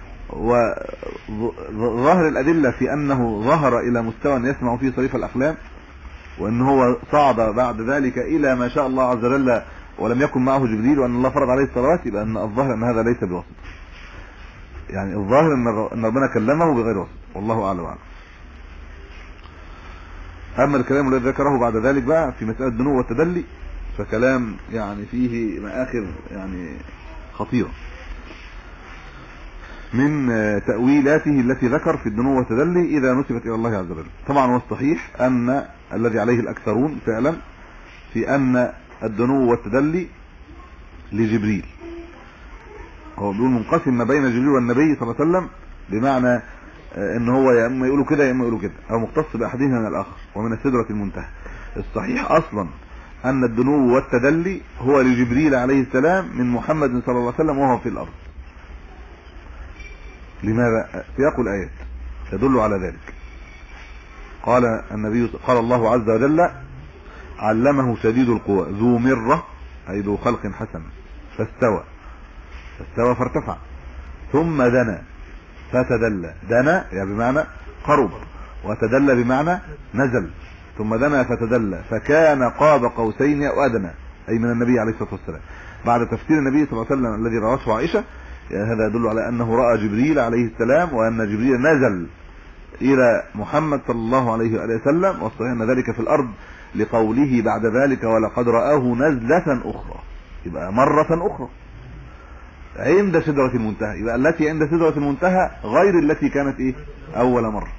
وظاهر الأدلة في أنه ظهر إلى مستوى يسمع فيه صريف الأقلام، وأن هو صعد بعد ذلك إلى ما شاء الله عز وجل ولم يكن معه جبريل، وأن الله فرض عليه الصلوات، يبقى أن الظاهر أن هذا ليس بواسطة، يعني الظاهر أن ربنا كلمه بغير واسطة، والله أعلم وأعلم. أما الكلام الذي ذكره بعد ذلك بقى في مسألة الدنو والتدلي فكلام يعني فيه مآخر يعني خطيرة من تأويلاته التي ذكر في الدنو والتدلي إذا نسبت إلى الله عز وجل. طبعا والصحيح أن الذي عليه الأكثرون فعلا في أن الدنو والتدلي لجبريل، هو بيقول منقسم ما بين جبريل والنبي صلى الله عليه وسلم، بمعنى ان هو يا اما يقولوا كده يا اما يقولوا كده، او مختص باحدهما من الاخر ومن السدرة المنتهى. الصحيح اصلا ان الدنو والتدلي هو لجبريل عليه السلام من محمد صلى الله عليه وسلم وهو في الارض. لماذا؟ سياق الايات يدل على ذلك. قال النبي قال الله عز وجل علمه شديد القوى ذو مرة، اي ذو خلق حسن، فاستوى فاستوى فارتفع، ثم دنا فتدلى. دنا يعني بمعنى قرب، وتدلى بمعنى نزل. ثم دنا فتدلى فكان قاب قوسين او ادنى، اي من النبي عليه الصلاه والسلام. بعد تفسير النبي صلى الله عليه وسلم الذي رواه عائشه، يعني هذا يدل على انه راى جبريل عليه السلام، وان جبريل نزل الى محمد صلى الله عليه واله وسلم، والصحيح ان ذلك في الارض لقوله بعد ذلك ولقد رآه نزلة اخرى، يبقى مرة اخرى عند سدرة المنتهى. يبقى التي عند سدرة المنتهى غير التي كانت ايه اول مرة.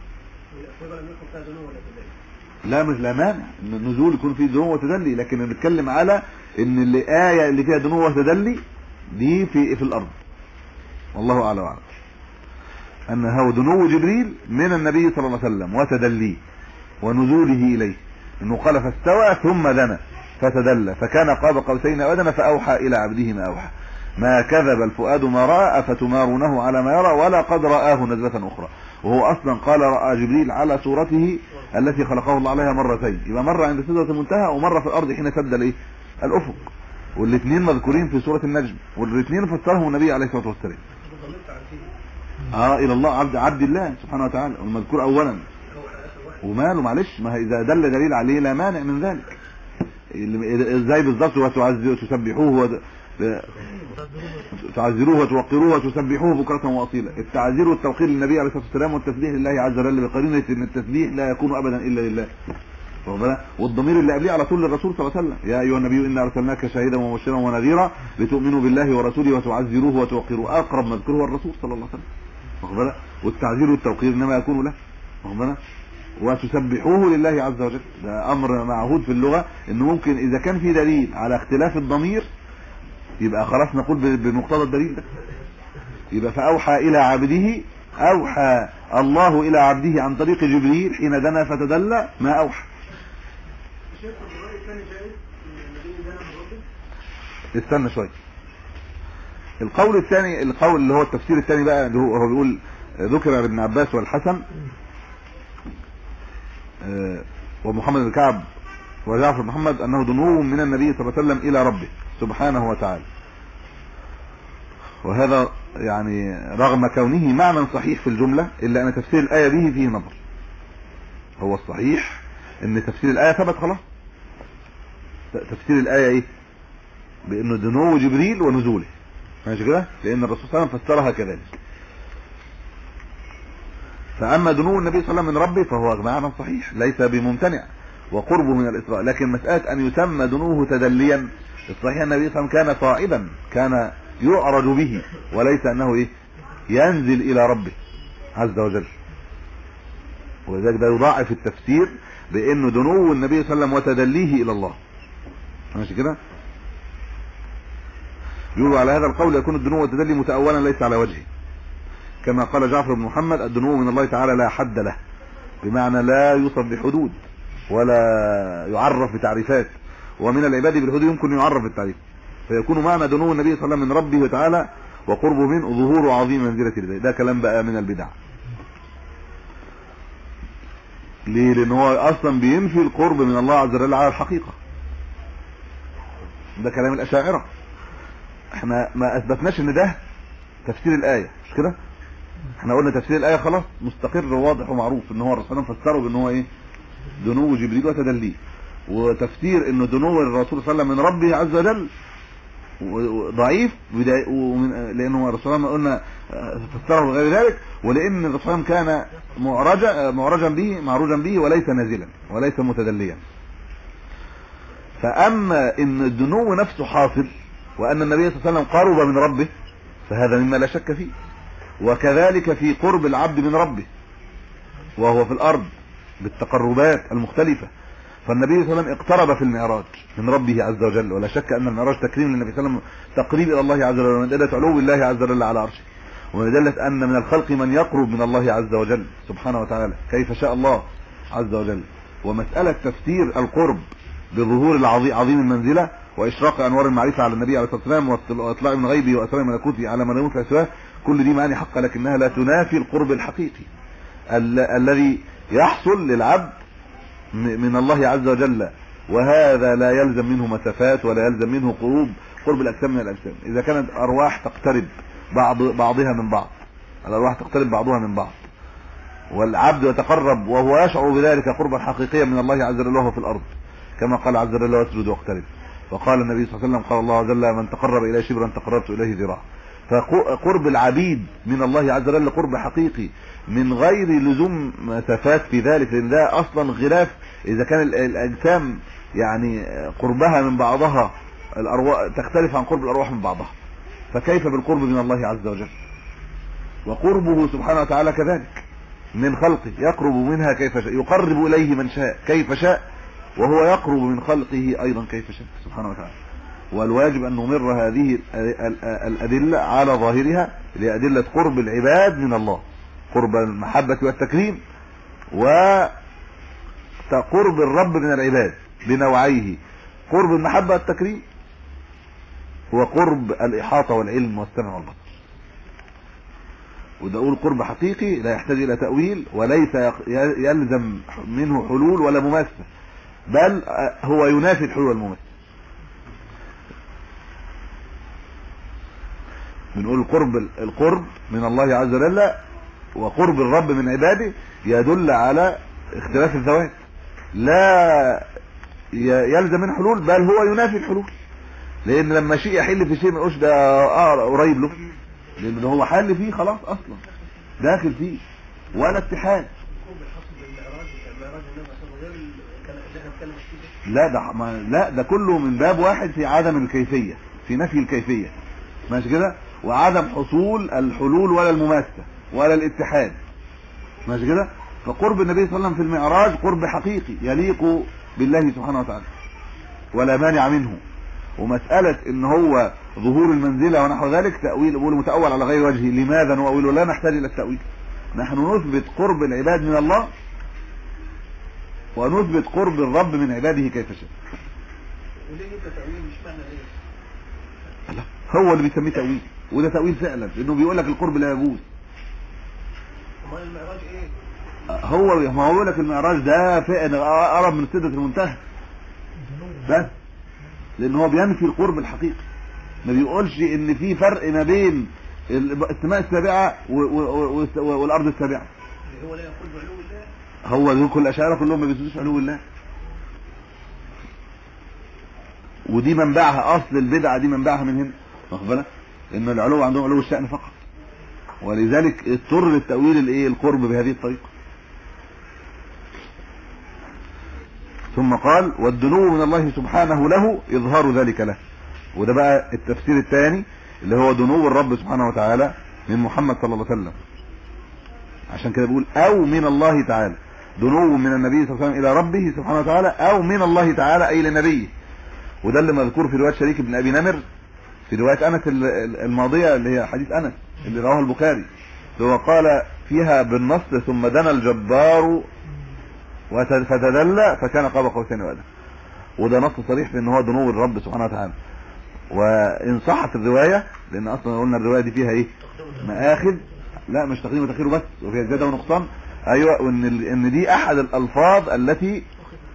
لا مش لا مانع ان النزول يكون فيه دنو وتدلي، لكن بنتكلم على ان الآية اللي فيها دنو وتدلي دي في في الارض، والله اعلم وأعلم. ان هو دنو جبريل من النبي صلى الله عليه وسلم وتدليه ونزوله اليه، انه قال فاستوى ثم دنا فتدلى فكان قاب قوسين او ادنى فاوحى الى عبده ما اوحى ما كذب الفؤاد ما راى افتمارونه على ما يرى ولقد رآه نزلة اخرى. وهو اصلا قال راى جبريل على صورته التي خلقه الله عليها مرتين، يبقى مره عند سدرة المنتهى ومره في الارض حين سد الايه الافق، والاثنين مذكورين في سورة النجم، والاثنين فسرهم النبي عليه الصلاه والسلام. اه الى الله عبد عبد الله سبحانه وتعالى المذكور اولا، وماله معلش، ما اذا دل دليل عليه لا مانع من ذلك. ازاي بالظبط؟ وتعزروه تسبحوه تعزروه وتوقروه وتسبحوه بكرة واصيلا. التعزير والتوقير للنبي عليه الصلاه والسلام، والتسبيح لله عز وجل بقرينه ان التسبيح لا يكون ابدا الا لله، والضمير اللي قبليه على طول للرسول صلى الله عليه وسلم، يا ايها النبي انا ارسلناك شاهدا ومبشرا ونذيرا لتؤمنوا بالله ورسوله وتعزروه وتوقروه. اقرب مذكور هو الرسول صلى الله عليه وسلم، واخد بالك؟ والتعزير والتوقير انما يكون له، واخد بالك؟ وتسبحوه لله عز وجل، ده امر معهود في اللغه، انه ممكن اذا كان في دليل على اختلاف الضمير يبقى خلاص نقول بمقتضى الدليل ده. يبقى فاوحى الى عبده، اوحى الله الى عبده عن طريق جبريل حين دنا فتدلى ما اوحى. استنى شويه. القول الثاني، القول اللي هو التفسير الثاني بقى، هو بيقول ذكر ابن عباس والحسن ومحمد بن كعب وجعفر بن محمد انه دنو من النبي صلى الله عليه وسلم الى ربه سبحانه وتعالى، وهذا يعني رغم كونه معنى صحيح في الجملة الا ان تفسير الآية به فيه نظر. هو الصحيح ان تفسير الآية ثبت خلاص، تفسير الآية ايه؟ بانه دنو جبريل ونزوله، ماشي كده، لان الرسول صلى الله عليه وسلم فسرها كذلك. فاما دنو النبي صلى الله عليه وسلم من ربه فهو معنى صحيح ليس بممتنع وقربه من الاسراء، لكن مساله ان يسمى دنوه تدليا الصحيح النبي صلى الله عليه وسلم كان صاعدا، كان يعرج به، وليس انه ايه ينزل الى ربه عز وجل. ولذلك ده يضاعف التفسير بانه دنو النبي صلى الله عليه وسلم وتدليه الى الله. ماشي كده. يقولوا على هذا القول يكون الدنو والتدلي متأولا ليس على وجهه، كما قال جعفر بن محمد الدنو من الله تعالى لا حد له، بمعنى لا يوصف بحدود ولا يعرف بتعريفات، ومن العباد بالحدود يمكن يعرف بالتعريف، فيكون معنى دنو النبي صلى الله عليه وسلم من ربه تعالى وقربه منه ظهور عظيم منزلة الله. ده كلام بقى من البدع. ليه؟ لان هو اصلا بينفي القرب من الله عز وجل على الحقيقة. ده كلام الاشاعرة. احنا ما اثبتناش ان ده تفسير الايه، مش كده؟ احنا قلنا تفسير الايه خلاص مستقر وواضح ومعروف ان هو الرسول فسره بان هو ايه دنو جبريل وتدليه، وتفسير انه دنو الرسول صلى الله عليه وسلم من ربه عز وجل ضعيف لانه الرسول ما قلنا فسره غير ذلك، ولان الرسول كان معرجا معرجا به معروجا به وليس نازلا وليس متدليا. فاما ان الدنو نفسه حاصل وان النبي صلى الله عليه وسلم قرب من ربه فهذا مما لا شك فيه، وكذلك في قرب العبد من ربه وهو في الارض بالتقربات المختلفة. فالنبي صلى الله عليه وسلم اقترب في المعراج من ربه عز وجل، ولا شك ان المعراج تكريم للنبي صلى الله عليه وسلم، تقريب الى الله عز وجل، ومن دلة علو الله عز وجل على عرشه، ومن دلة ان من الخلق من يقرب من الله عز وجل سبحانه وتعالى كيف شاء الله عز وجل. ومسألة تفسير القرب بظهور العظيم عظيم المنزلة واشراق انوار المعرفة على النبي عليه الصلاة والسلام واطلاع من غيبه واسرار ملكوته على من يموت سواه، كل دي معاني حقة، لكنها لا تنافي القرب الحقيقي ال الذي يحصل للعبد من الله عز وجل، وهذا لا يلزم منه مسافات ولا يلزم منه قرب قرب الاجسام من الاجسام. اذا كانت ارواح تقترب بعض بعضها من بعض، الارواح تقترب بعضها من بعض، والعبد يتقرب وهو يشعر بذلك قربا حقيقيا من الله عز وجل وهو في الارض، كما قال عز وجل واسجد واقترب. وقال النبي صلى الله عليه وسلم قال الله عز وجل من تقرب الي شبرا تقربت اليه ذراعا. فقرب العبيد من الله عز وجل قرب حقيقي من غير لزوم مسافات في ذلك، لان ده اصلا غلاف. اذا كان الاجسام يعني قربها من بعضها الارواح تختلف عن قرب الارواح من بعضها، فكيف بالقرب من الله عز وجل؟ وقربه سبحانه وتعالى كذلك من خلقه، يقرب منها كيف شاء، يقرب اليه من شاء كيف شاء، وهو يقرب من خلقه ايضا كيف شاء سبحانه وتعالى. والواجب ان نمر هذه الادله على ظاهرها لادله قرب العباد من الله، قرب المحبه والتكريم، وقرب الرب من العباد بنوعيه، قرب المحبه والتكريم وقرب الاحاطه والعلم والسمع والبصر. وده اقول قرب حقيقي لا يحتاج الى تاويل، وليس يلزم منه حلول ولا مماثله، بل هو ينافي الحلول والمماثله. بنقول القرب القرب من الله عز وجل وقرب الرب من عباده يدل على اختلاف الذوات، لا يلزم من حلول بل هو ينافي الحلول، لان لما شيء يحل في شيء ما يقولش ده قريب له، لان هو حل فيه خلاص اصلا داخل فيه، ولا اتحاد. لا ده ما لا ده كله من باب واحد في عدم الكيفيه، في نفي الكيفيه، ماشي كده، وعدم حصول الحلول ولا المماثله ولا الاتحاد، ماشي كده. فقرب النبي صلى الله عليه وسلم في المعراج قرب حقيقي يليق بالله سبحانه وتعالى ولا مانع منه. ومساله ان هو ظهور المنزله ونحو ذلك تاويل، بيقولوا متاول على غير وجهه. لماذا نؤوله؟ لا نحتاج الى التاويل، نحن نثبت قرب العباد من الله ونثبت قرب الرب من عباده كيف شاء. وليه يبقى تاويل؟ مش معنى ايه؟ لا هو اللي بيسميه تاويل، وده تاويل فعلا، لانه بيقول لك القرب لا يجوز. امال المعراج ايه؟ هو ما هو بيقول لك المعراج ده فعلا اقرب من سدرة المنتهى، بس لان هو بينفي القرب الحقيقي، ما بيقولش ان في فرق ما بين السماء السابعه والارض السابعه. هو لا يقول بعلو الله، هو دول كل الاشاعره كلهم ما بيثبتوش علو الله، ودي منبعها اصل البدعه، دي منبعها من هنا، واخد بالك؟ ان العلو عندهم علو الشأن فقط، ولذلك اضطر للتأويل الايه القرب بهذه الطريقة. ثم قال والدنو من الله سبحانه له إظهار ذلك له. وده بقى التفسير الثاني اللي هو دنو الرب سبحانه وتعالى من محمد صلى الله عليه وسلم. عشان كده بيقول او من الله تعالى، دنو من النبي صلى الله عليه وسلم الى ربه سبحانه وتعالى او من الله تعالى اي لنبيه. وده اللي مذكور في روايه شريك بن ابي نمر في روايه انس الماضيه اللي هي حديث انس اللي رواه البخاري، هو قال فيها بالنص ثم دنا الجبار فتدلى فكان قاب قوسين وادنى. وده نص صريح في ان هو دنو الرب سبحانه وتعالى. وان صحت الروايه، لان اصلا قلنا الروايه دي فيها ايه مآخذ، لا مش تقديم وتاخير بس، وفيها زياده ونقصان. ايوه، وان ان دي احد الالفاظ التي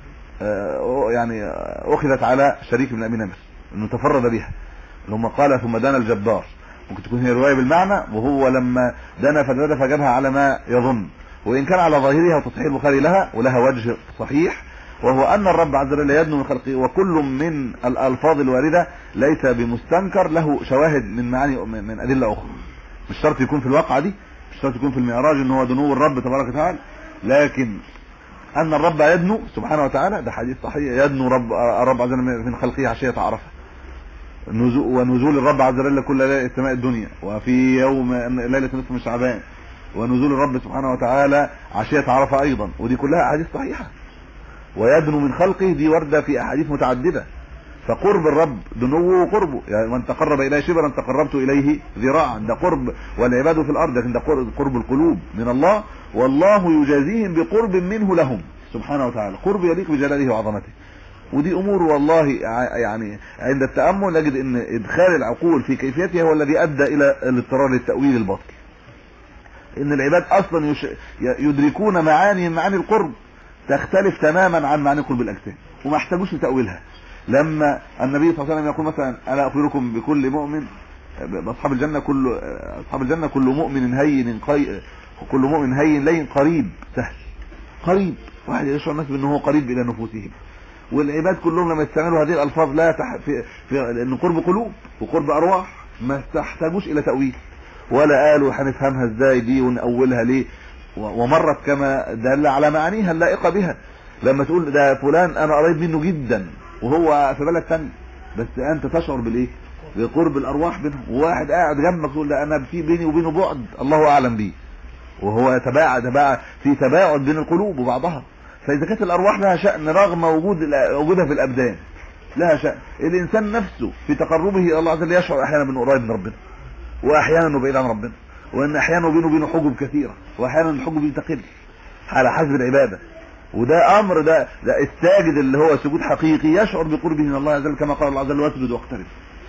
آه يعني اخذت على شريك بن ابي نمر انه تفرد بها، اللي هم قال ثم دنا الجبار. ممكن تكون هي روايه بالمعنى، وهو لما دنا فدنا فجابها على ما يظن، وان كان على ظاهرها وتصحيح البخاري لها ولها وجه صحيح، وهو ان الرب عز وجل يدنو من خلقه، وكل من الالفاظ الوارده ليس بمستنكر، له شواهد من معاني من ادله اخرى. مش شرط يكون في الواقعه دي، مش شرط يكون في المعراج ان هو دنو الرب تبارك وتعالى، لكن ان الرب يدنو سبحانه وتعالى ده حديث صحيح، يدنو رب الرب عز وجل من خلقه عشيه عرفه، ونزول الرب عز وجل كل ليله السماء الدنيا، وفي يوم ليله نصف من شعبان، ونزول الرب سبحانه وتعالى عشيه عرفه ايضا، ودي كلها احاديث صحيحه. ويدنو من خلقه دي ورده في احاديث متعدده. فقرب الرب دنوه وقربه، يعني من تقرب اليه شبرا تقربت اليه ذراعا، ده قرب والعباد في الارض، لكن ده قرب القلوب من الله، والله يجازيهم بقرب منه لهم سبحانه وتعالى، قرب يليق بجلاله وعظمته. ودي امور والله يعني عند التامل نجد ان ادخال العقول في كيفيتها هو الذي ادى الى الاضطرار للتاويل الباطل. ان العباد اصلا يش... يدركون معاني معاني القرب تختلف تماما عن معاني قرب الاجسام، وما احتاجوش لتاويلها. لما النبي صلى الله عليه وسلم يقول مثلا الا اخبركم بكل مؤمن اصحاب الجنه، كل اصحاب الجنه كل مؤمن هين قي... كل مؤمن هين لين قريب سهل، قريب واحد يشعر الناس بانه هو قريب الى نفوسهم. والعباد كلهم لما يستعملوا هذه الالفاظ لا تح... في... في لان قرب قلوب وقرب ارواح ما تحتاجوش الى تاويل، ولا قالوا هنفهمها ازاي دي ونأولها ليه، ومرت كما دل على معانيها اللائقه بها. لما تقول ده فلان انا قريب منه جدا وهو في بلد ثاني، بس انت تشعر بالايه؟ بقرب الارواح بينهم. وواحد قاعد جنبك تقول ده انا في بيني وبينه بعد الله اعلم بيه، وهو يتباعد تباعد في تباعد بين القلوب وبعضها. فاذا كانت الارواح لها شأن رغم وجود وجودها في الابدان، لها شأن. الانسان نفسه في تقربه الى الله عز وجل يشعر احيانا بانه قريب من ربنا، واحيانا انه بعيد عن ربنا، وان احيانا بينه وبينه حجب كثيره، واحيانا الحجب بتقل على حسب العباده. وده امر ده ده الساجد اللي هو سجود حقيقي يشعر بقربه من الله عز وجل، كما قال الله عز وجل واسجد واقترب.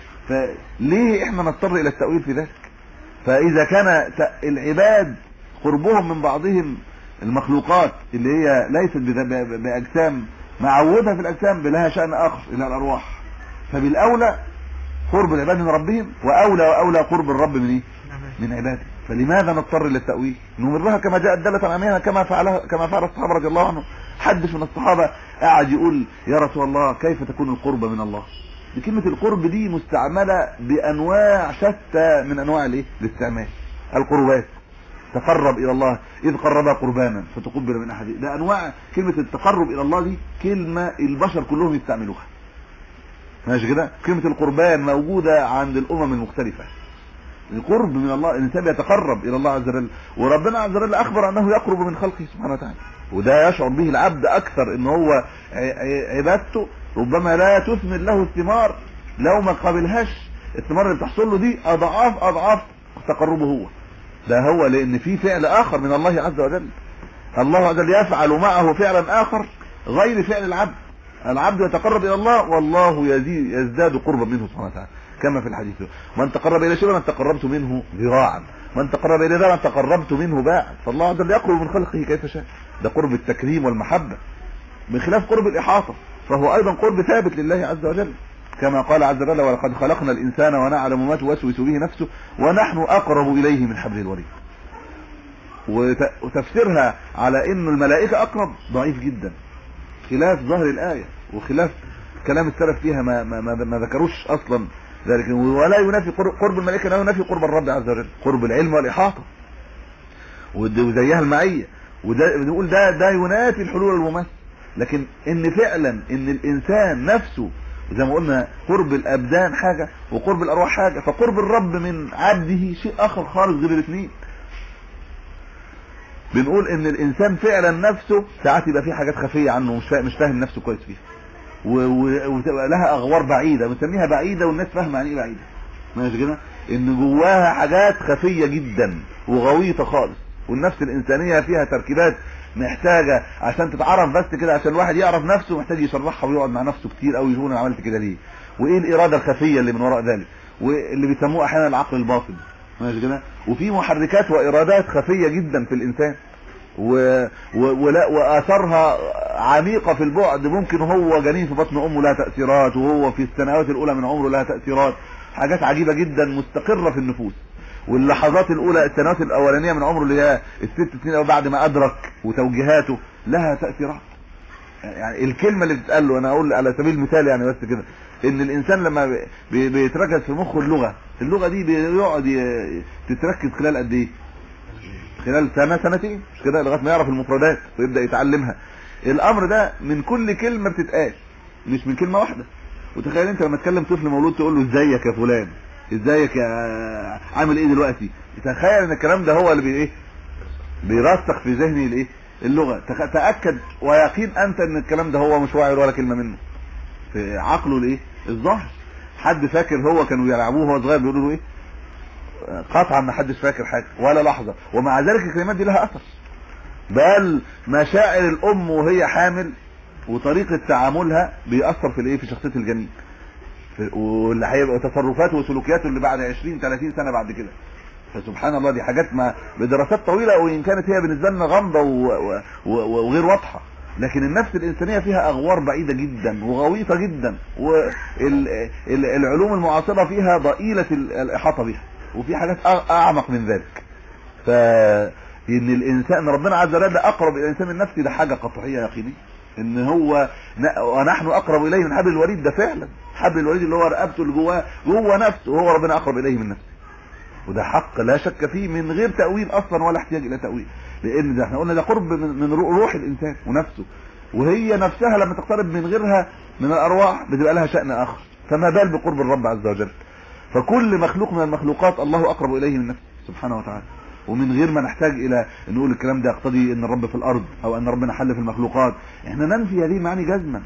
فليه احنا نضطر الى التأويل في ذلك؟ فاذا كان العباد قربهم من بعضهم المخلوقات اللي هي ليست باجسام معودها في الاجسام بلها شأن اخر الى الارواح، فبالاولى قرب العباد من ربهم، واولى واولى قرب الرب من ايه؟ من عباده. فلماذا نضطر للتأويل؟ نمرها كما جاءت دالة عميها كما فعلها كما فعل الصحابة رضي الله عنهم. حدث من الصحابة قاعد يقول يا رسول الله كيف تكون القرب من الله؟ بكلمة القرب دي مستعملة بانواع شتى من انواع الايه؟ الاستعمال. القربات تقرب الى الله اذ قرب قربانا فتقبل من احد، ده انواع كلمة التقرب الى الله دي كلمة البشر كلهم يستعملوها. ماشي كده؟ كلمة القربان موجودة عند الامم المختلفة. القرب من الله، الانسان يتقرب الى الله عز وجل، وربنا عز وجل اخبر انه يقرب من خلقه سبحانه وتعالى، وده يشعر به العبد اكثر ان هو عبادته ربما لا تثمر له الثمار لو ما قابلهاش. الثمار اللي بتحصل له دي اضعاف اضعاف تقربه هو ده، هو لان في فعل اخر من الله عز وجل. الله عز وجل يفعل معه فعلا اخر غير فعل العبد. العبد يتقرب الى الله والله يزيد يزداد قربا منه سبحانه وتعالى، كما في الحديث من تقرب الى شبرا تقربت منه ذراعا، من تقرب الى ذراعا تقربت منه باعا. فالله عز وجل يقرب من خلقه كيف شاء، ده قرب التكريم والمحبه، بخلاف قرب الاحاطه فهو ايضا قرب ثابت لله عز وجل، كما قال عز وجل ولقد خلقنا الانسان ونعلم ما توسوس به نفسه ونحن اقرب اليه من حبل الوريد. وتفسيرها على ان الملائكه اقرب ضعيف جدا، خلاف ظاهر الايه وخلاف كلام السلف فيها، ما ما ما ذكروش اصلا ذلك ولا ينافي قرب الملائكه، لا ينافي قرب الرب عز وجل، قرب العلم والاحاطه وزيها المعيه، وده بنقول ده ده ينافي الحلول المماثله. لكن ان فعلا ان الانسان نفسه زي ما قلنا قرب الابدان حاجه وقرب الارواح حاجه، فقرب الرب من عبده شيء اخر خالص غير الاثنين. بنقول ان الانسان فعلا نفسه ساعات يبقى فيه حاجات خفيه عنه مش فاهم مش فاهم نفسه كويس فيها، وتبقى لها اغوار بعيده بنسميها بعيده والناس فاهمه يعني ايه بعيده، ماشي كده، ان جواها حاجات خفيه جدا وغويطه خالص، والنفس الانسانيه فيها تركيبات محتاجه عشان تتعرف بس كده، عشان الواحد يعرف نفسه محتاج يشرحها ويقعد مع نفسه كتير قوي يقول انا عملت كده ليه، وايه الاراده الخفيه اللي من وراء ذلك، واللي بيسموه احيانا العقل الباطن، ماشي كده، وفي محركات وارادات خفيه جدا في الانسان و... و... ولا واثرها عميقه في البعد، ممكن هو جنين في بطن امه لها تاثيرات، وهو في السنوات الاولى من عمره لها تاثيرات، حاجات عجيبه جدا مستقره في النفوس، واللحظات الاولى السنوات الاولانيه من عمره اللي هي الست سنين او بعد ما ادرك وتوجيهاته لها تاثيرات. يعني الكلمه اللي بتتقال له، انا اقول على سبيل المثال يعني بس كده، ان الانسان لما بي... بيتركز في مخه اللغه، اللغه دي بيقعد ي... تتركز خلال قد ايه؟ خلال سنه سنتين مش كده، لغايه ما يعرف المفردات ويبدا يتعلمها. الامر ده من كل كلمه بتتقال مش من كلمه واحده. وتخيل انت لما تكلم طفل مولود تقول له ازيك يا فلان، ازيك يا عامل ايه دلوقتي، تخيل ان الكلام ده هو اللي بي ايه بيرسخ في ذهني الايه اللغه. تاكد ويقين انت ان الكلام ده هو مش واعي ولا كلمه منه في عقله الايه الظاهر. حد فاكر هو كانوا يلعبوه وهو صغير بيقولوا له ايه؟ قطعا ما حدش فاكر حاجه ولا لحظه، ومع ذلك الكلمات دي لها اثر. بل مشاعر الام وهي حامل وطريقه تعاملها بيأثر في الايه في شخصيه الجنين، واللي هيبقى تصرفاته وسلوكياته اللي بعد عشرين ثلاثين سنه بعد كده. فسبحان الله دي حاجات ما بدراسات طويله، وان كانت هي بالنسبه لنا غامضه وغير واضحه، لكن النفس الانسانيه فيها اغوار بعيده جدا وغويطه جدا، والعلوم المعاصره فيها ضئيله الاحاطه بها، وفي حاجات اعمق من ذلك. فان الانسان ربنا عز وجل اقرب الى الانسان من نفسه، ده حاجه قطعيه يقينيه، ان هو ونحن اقرب اليه من حبل الوريد. ده فعلا حبل الوريد اللي هو رقبته اللي جواه جوه نفسه، وهو ربنا اقرب اليه من نفسه، وده حق لا شك فيه من غير تاويل اصلا ولا احتياج الى تاويل، لان ده احنا قلنا ده قرب من روح الانسان ونفسه، وهي نفسها لما تقترب من غيرها من الارواح بتبقى لها شأن اخر، فما بال بقرب الرب عز وجل. فكل مخلوق من المخلوقات الله اقرب اليه من نفسه سبحانه وتعالى، ومن غير ما نحتاج الى نقول الكلام ده يقتضي ان الرب في الارض او ان ربنا حل في المخلوقات. احنا ننفي هذه المعاني جزما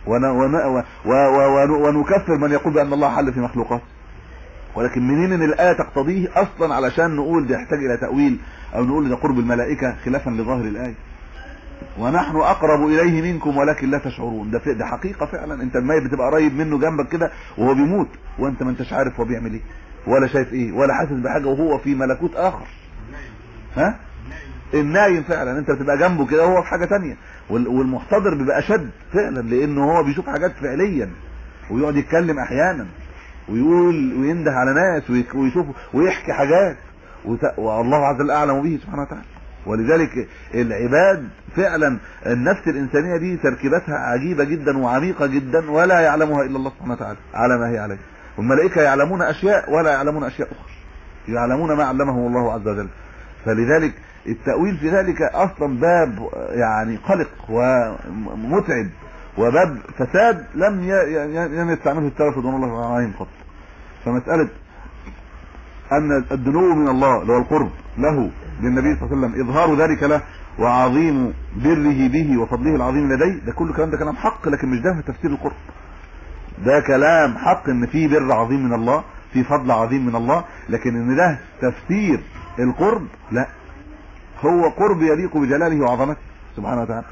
ونكفر من يقول بان الله حل في مخلوقات، ولكن منين ان الايه تقتضيه اصلا علشان نقول ده يحتاج الى تاويل او نقول ده قرب الملائكه خلافا لظاهر الايه. ونحن اقرب اليه منكم ولكن لا تشعرون. ده ده حقيقه فعلا، انت الميت بتبقى قريب منه جنبك كده وهو بيموت، وانت ما انتش عارف هو بيعمل ايه ولا شايف ايه ولا حاسس بحاجه، وهو في ملكوت اخر. ها النايم فعلا انت بتبقى جنبه كده وهو في حاجه ثانيه، والمحتضر بيبقى اشد فعلا، لانه هو بيشوف حاجات فعليا ويقعد يتكلم احيانا ويقول وينده على ناس ويشوف ويحكي حاجات، والله عز وجل اعلم به سبحانه وتعالى. ولذلك العباد فعلا النفس الانسانيه دي تركيباتها عجيبه جدا وعميقه جدا، ولا يعلمها الا الله سبحانه وتعالى على ما هي عليه. والملائكه يعلمون اشياء ولا يعلمون اشياء اخرى، يعلمون ما علمهم الله عز وجل. فلذلك التأويل في ذلك اصلا باب يعني قلق ومتعب وباب فساد لم لم يستعمله السلف رضوان الله عليهم قط. فمسألة ان الدنو من الله اللي هو القرب له للنبي صلى الله عليه وسلم، اظهار ذلك له وعظيم بره به وفضله العظيم لديه، ده كل كلام ده كلام حق، لكن مش ده تفسير القرب. ده كلام حق ان في بر عظيم من الله، في فضل عظيم من الله، لكن ان ده تفسير القرب لا، هو قرب يليق بجلاله وعظمته سبحانه وتعالى.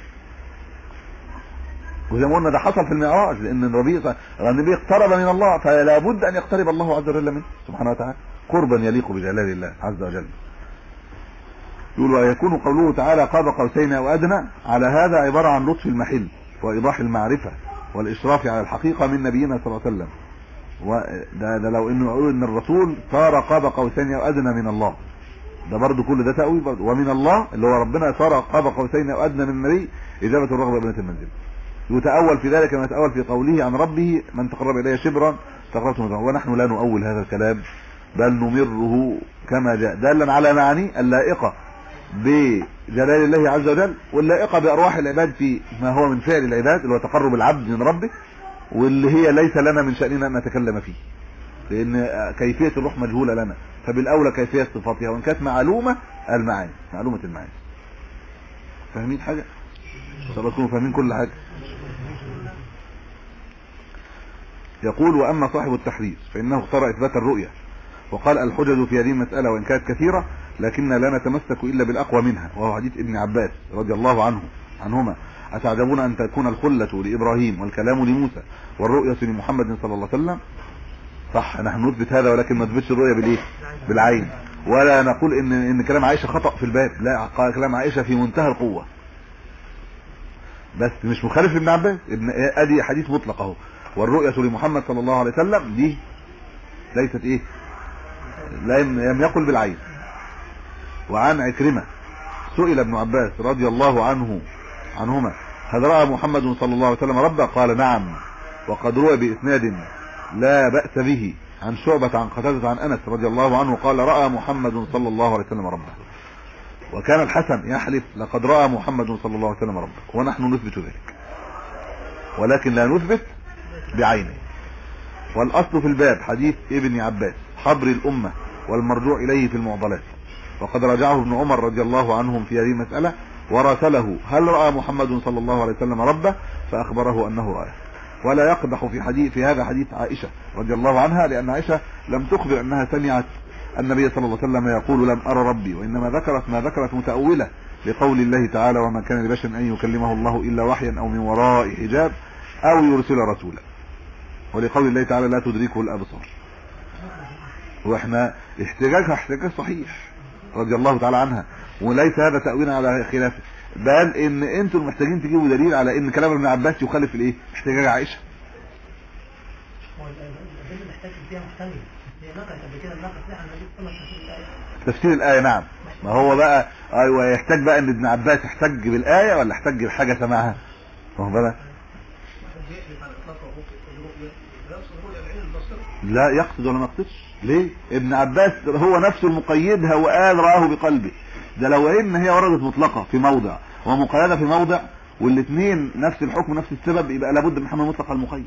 وزي ما قلنا ده حصل في المعراج، لان النبي النبي اقترب من الله، فلا بد ان يقترب الله عز وجل منه سبحانه وتعالى قربا يليق بجلال الله عز وجل. يقول ويكون قوله تعالى قاب قوسين او ادنى على هذا عباره عن لطف المحل وايضاح المعرفه والاشراف على الحقيقه من نبينا صلى الله عليه وسلم. وده ده لو انه يقول ان الرسول صار قاب قوسين او ادنى من الله، ده برضه كل ده تأويل برضه. ومن الله اللي هو ربنا صار قاب قوسين او ادنى من النبي اجابه الرغبه بنت المنزل. يتأول في ذلك ما يتأول في قوله عن ربه من تقرب الي شبرا استغربت ونحن لا نؤول هذا الكلام بل نمره كما جاء دالا على معاني اللائقة بجلال الله عز وجل واللائقة بأرواح العباد في ما هو من فعل العباد اللي هو تقرب العبد من ربه واللي هي ليس لنا من شأننا أن نتكلم فيه لأن كيفية الروح مجهولة لنا فبالأولى كيفية صفاتها وإن كانت معلومة المعاني معلومة المعاني. فاهمين حاجة؟ إن شاء الله تكونوا فاهمين كل حاجة. يقول وأما صاحب التحرير فإنه اختار إثبات الرؤية وقال الحجج في هذه المسألة وإن كانت كثيرة لكننا لا نتمسك إلا بالأقوى منها وهو حديث ابن عباس رضي الله عنه عنهما أتعجبون أن تكون الخلة لإبراهيم والكلام لموسى والرؤية لمحمد صلى الله عليه وسلم. صح نحن نثبت هذا ولكن ما نثبتش الرؤية بالإيه؟ بالعين ولا نقول إن إن كلام عائشة خطأ في الباب لا كلام عائشة في منتهى القوة بس مش مخالف لابن عباس ابن أدي حديث مطلق أهو والرؤية لمحمد صلى الله عليه وسلم دي ليست إيه لم يقل بالعين. وعن عكرمة سئل ابن عباس رضي الله عنه عنهما هل رأى محمد صلى الله عليه وسلم ربه قال نعم وقد روى بإسناد لا بأس به عن شعبة عن قتادة عن أنس رضي الله عنه قال رأى محمد صلى الله عليه وسلم ربه وكان الحسن يحلف لقد رأى محمد صلى الله عليه وسلم ربه ونحن نثبت ذلك ولكن لا نثبت بعينه. والأصل في الباب حديث ابن عباس حبر الأمة والمرجوع إليه في المعضلات وقد راجعه ابن عمر رضي الله عنهم في هذه المسألة وراسله هل رأى محمد صلى الله عليه وسلم ربه فأخبره أنه رأى ولا يقدح في حديث في هذا حديث عائشة رضي الله عنها لأن عائشة لم تخبر أنها سمعت النبي صلى الله عليه وسلم يقول لم أرى ربي وإنما ذكرت ما ذكرت متأولة لقول الله تعالى وما كان لبشر أن يكلمه الله إلا وحيا أو من وراء حجاب أو يرسل رسولا ولقول الله تعالى لا تدركه الأبصار. واحنا احتجاجها احتجاج صحيح رضي الله تعالى عنها وليس هذا تأويلا على خلافه بل ان انتم محتاجين تجيبوا دليل على ان كلام ابن عباس يخالف الايه احتجاج عائشة. تفسير الآية نعم ما هو بقى ايوه يحتاج بقى ان ابن عباس يحتج بالآية ولا يحتج بحاجة سمعها فهم بقى لا يقصد ولا ما يقصدش ليه ابن عباس هو نفسه المقيدها وقال رآه بقلبه ده لو ان هي وردت مطلقة في موضع ومقيدة في موضع والاثنين نفس الحكم نفس السبب يبقى لابد من حمل مطلق المقيد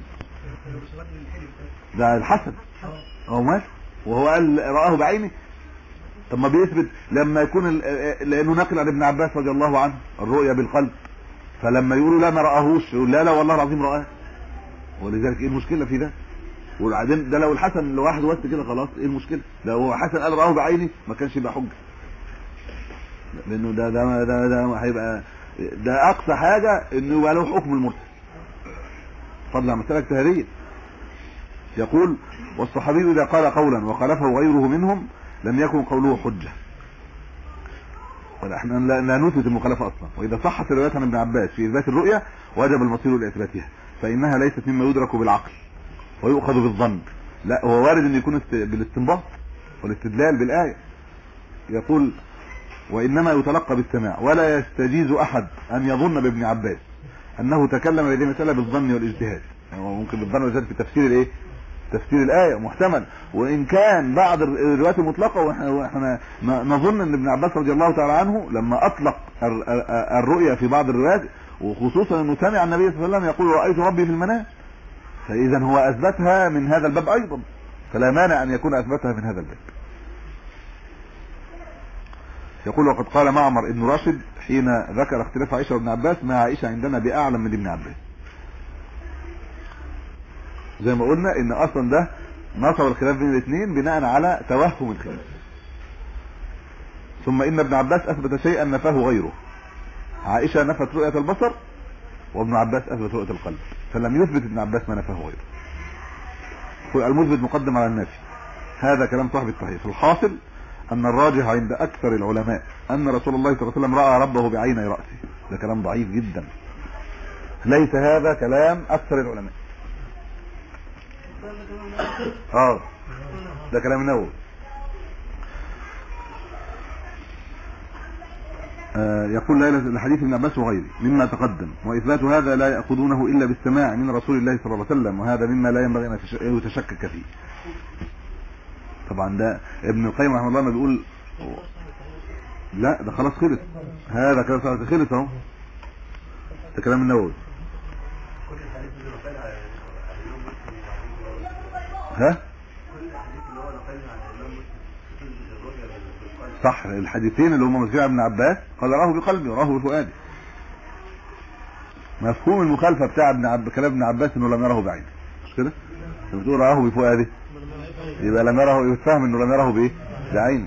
ده الحسن هو مات وهو قال رآه بعينه. طب ما بيثبت لما يكون لانه نقل عن ابن عباس رضي الله عنه الرؤيا بالقلب فلما يقولوا لا ما رآهوش يقول لا لا والله العظيم رآه ولذلك ايه المشكلة في ده وبعدين ده لو الحسن لوحده بس كده خلاص ايه المشكله لو هو حسن قال راه بعيني ما كانش يبقى حجه لانه ده ده ده, ده هيبقى ده اقصى حاجه انه يبقى له حكم المرسل فضلا عن مساله اجتهاديه. يقول والصحابي اذا قال قولا وخالفه غيره منهم لم يكن قوله حجه ولا احنا لا نثبت المخالفه اصلا واذا صحت روايات عن ابن عباس في اثبات الرؤيا وجب المصير لاثباتها فانها ليست مما يدرك بالعقل ويؤخذ بالظن لا هو وارد ان يكون بالاستنباط والاستدلال بالآية. يقول وإنما يتلقى بالسماع ولا يستجيز أحد أن يظن بابن عباس أنه تكلم هذه المسألة بالظن والاجتهاد يعني ممكن بالظن والاجتهاد في تفسير الايه تفسير الآية محتمل وإن كان بعض الروايات المطلقة وإحنا نظن أن ابن عباس رضي الله تعالى عنه لما أطلق الرؤيا في بعض الروايات وخصوصا أنه سمع النبي صلى الله عليه وسلم يقول رأيت ربي في المنام فإذا هو أثبتها من هذا الباب أيضا فلا مانع أن يكون أثبتها من هذا الباب. يقول وقد قال معمر ابن راشد حين ذكر اختلاف عائشة وابن عباس ما عائشة عندنا بأعلم من ابن عباس زي ما قلنا ان اصلا ده نصب الخلاف بين الاثنين بناء على توهم الخلاف. ثم ان ابن عباس اثبت شيئا نفاه غيره عائشة نفت رؤية البصر وابن عباس اثبت رؤية القلب فلم يثبت ابن عباس ما نفاه غيره. المثبت مقدم على النافي هذا كلام صاحب الصحيح. في الحاصل ان الراجح عند اكثر العلماء ان رسول الله صلى الله عليه وسلم راى ربه بعيني راسه ده كلام ضعيف جدا ليس هذا كلام اكثر العلماء اه ده كلام النووي. يقول لا الحديث ابن عباس وغيره مما تقدم، وإثبات هذا لا يأخذونه إلا بالسماع من رسول الله صلى الله عليه وسلم، وهذا مما لا ينبغي أن يتشكك فيه. طبعا ده ابن القيم رحمه الله ما بيقول لا ده خلاص خلص، هذا كلام خلص اهو، ده كلام النووي. ها صح، الحديثين اللي هم مذكورين ابن عباس قال راه بقلبي وراه بفؤادي. مفهوم المخالفه بتاع ابن عب... كلام ابن عباس انه لم يره بعينه، مش كده؟ لما بتقول راه بفؤادي يبقى لم يره، يفهم انه لم يره بايه؟ بعينه.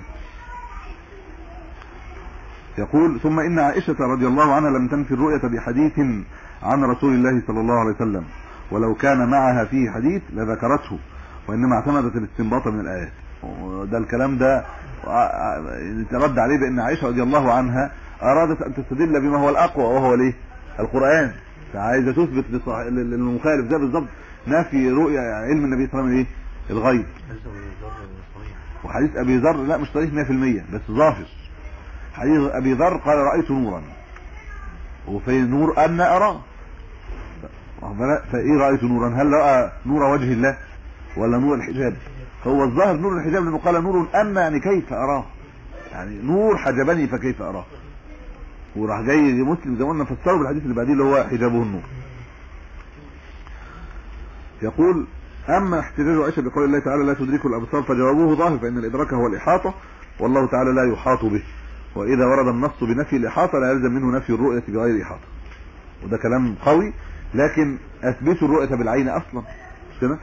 يقول ثم ان عائشه رضي الله عنها لم تنفي الرؤيه بحديث عن رسول الله صلى الله عليه وسلم، ولو كان معها فيه حديث لذكرته، وانما اعتمدت الاستنباط من الايات. وده الكلام ده رد عليه بان عائشه رضي الله عنها ارادت ان تستدل بما هو الاقوى وهو الايه؟ القران، فعايزه تثبت للمخالف ده بالظبط نفي رؤيا علم النبي صلى الله عليه وسلم ايه؟ الغيب. وحديث ابي ذر لا مش صحيح مية في المية بس ظاهر. حديث ابي ذر قال رايت نورا، وفي نور ان اراه، فايه رايت نورا؟ هل راى نور وجه الله ولا نور الحجاب؟ هو الظاهر نور الحجاب لانه قال نور ان يعني كيف اراه، يعني نور حجبني فكيف اراه. وراح جاي مسلم زي ما قلنا فسره بالحديث اللي بعديه اللي هو حجابه النور. يقول اما احتجاج عائشه بقول الله تعالى لا تدركه الابصار فجوابه ظاهر، فان الادراك هو الاحاطه والله تعالى لا يحاط به، واذا ورد النص بنفي الاحاطه لا يلزم منه نفي الرؤيه بغير احاطه. وده كلام قوي، لكن اثبتوا الرؤيه بالعين اصلا، مش كده؟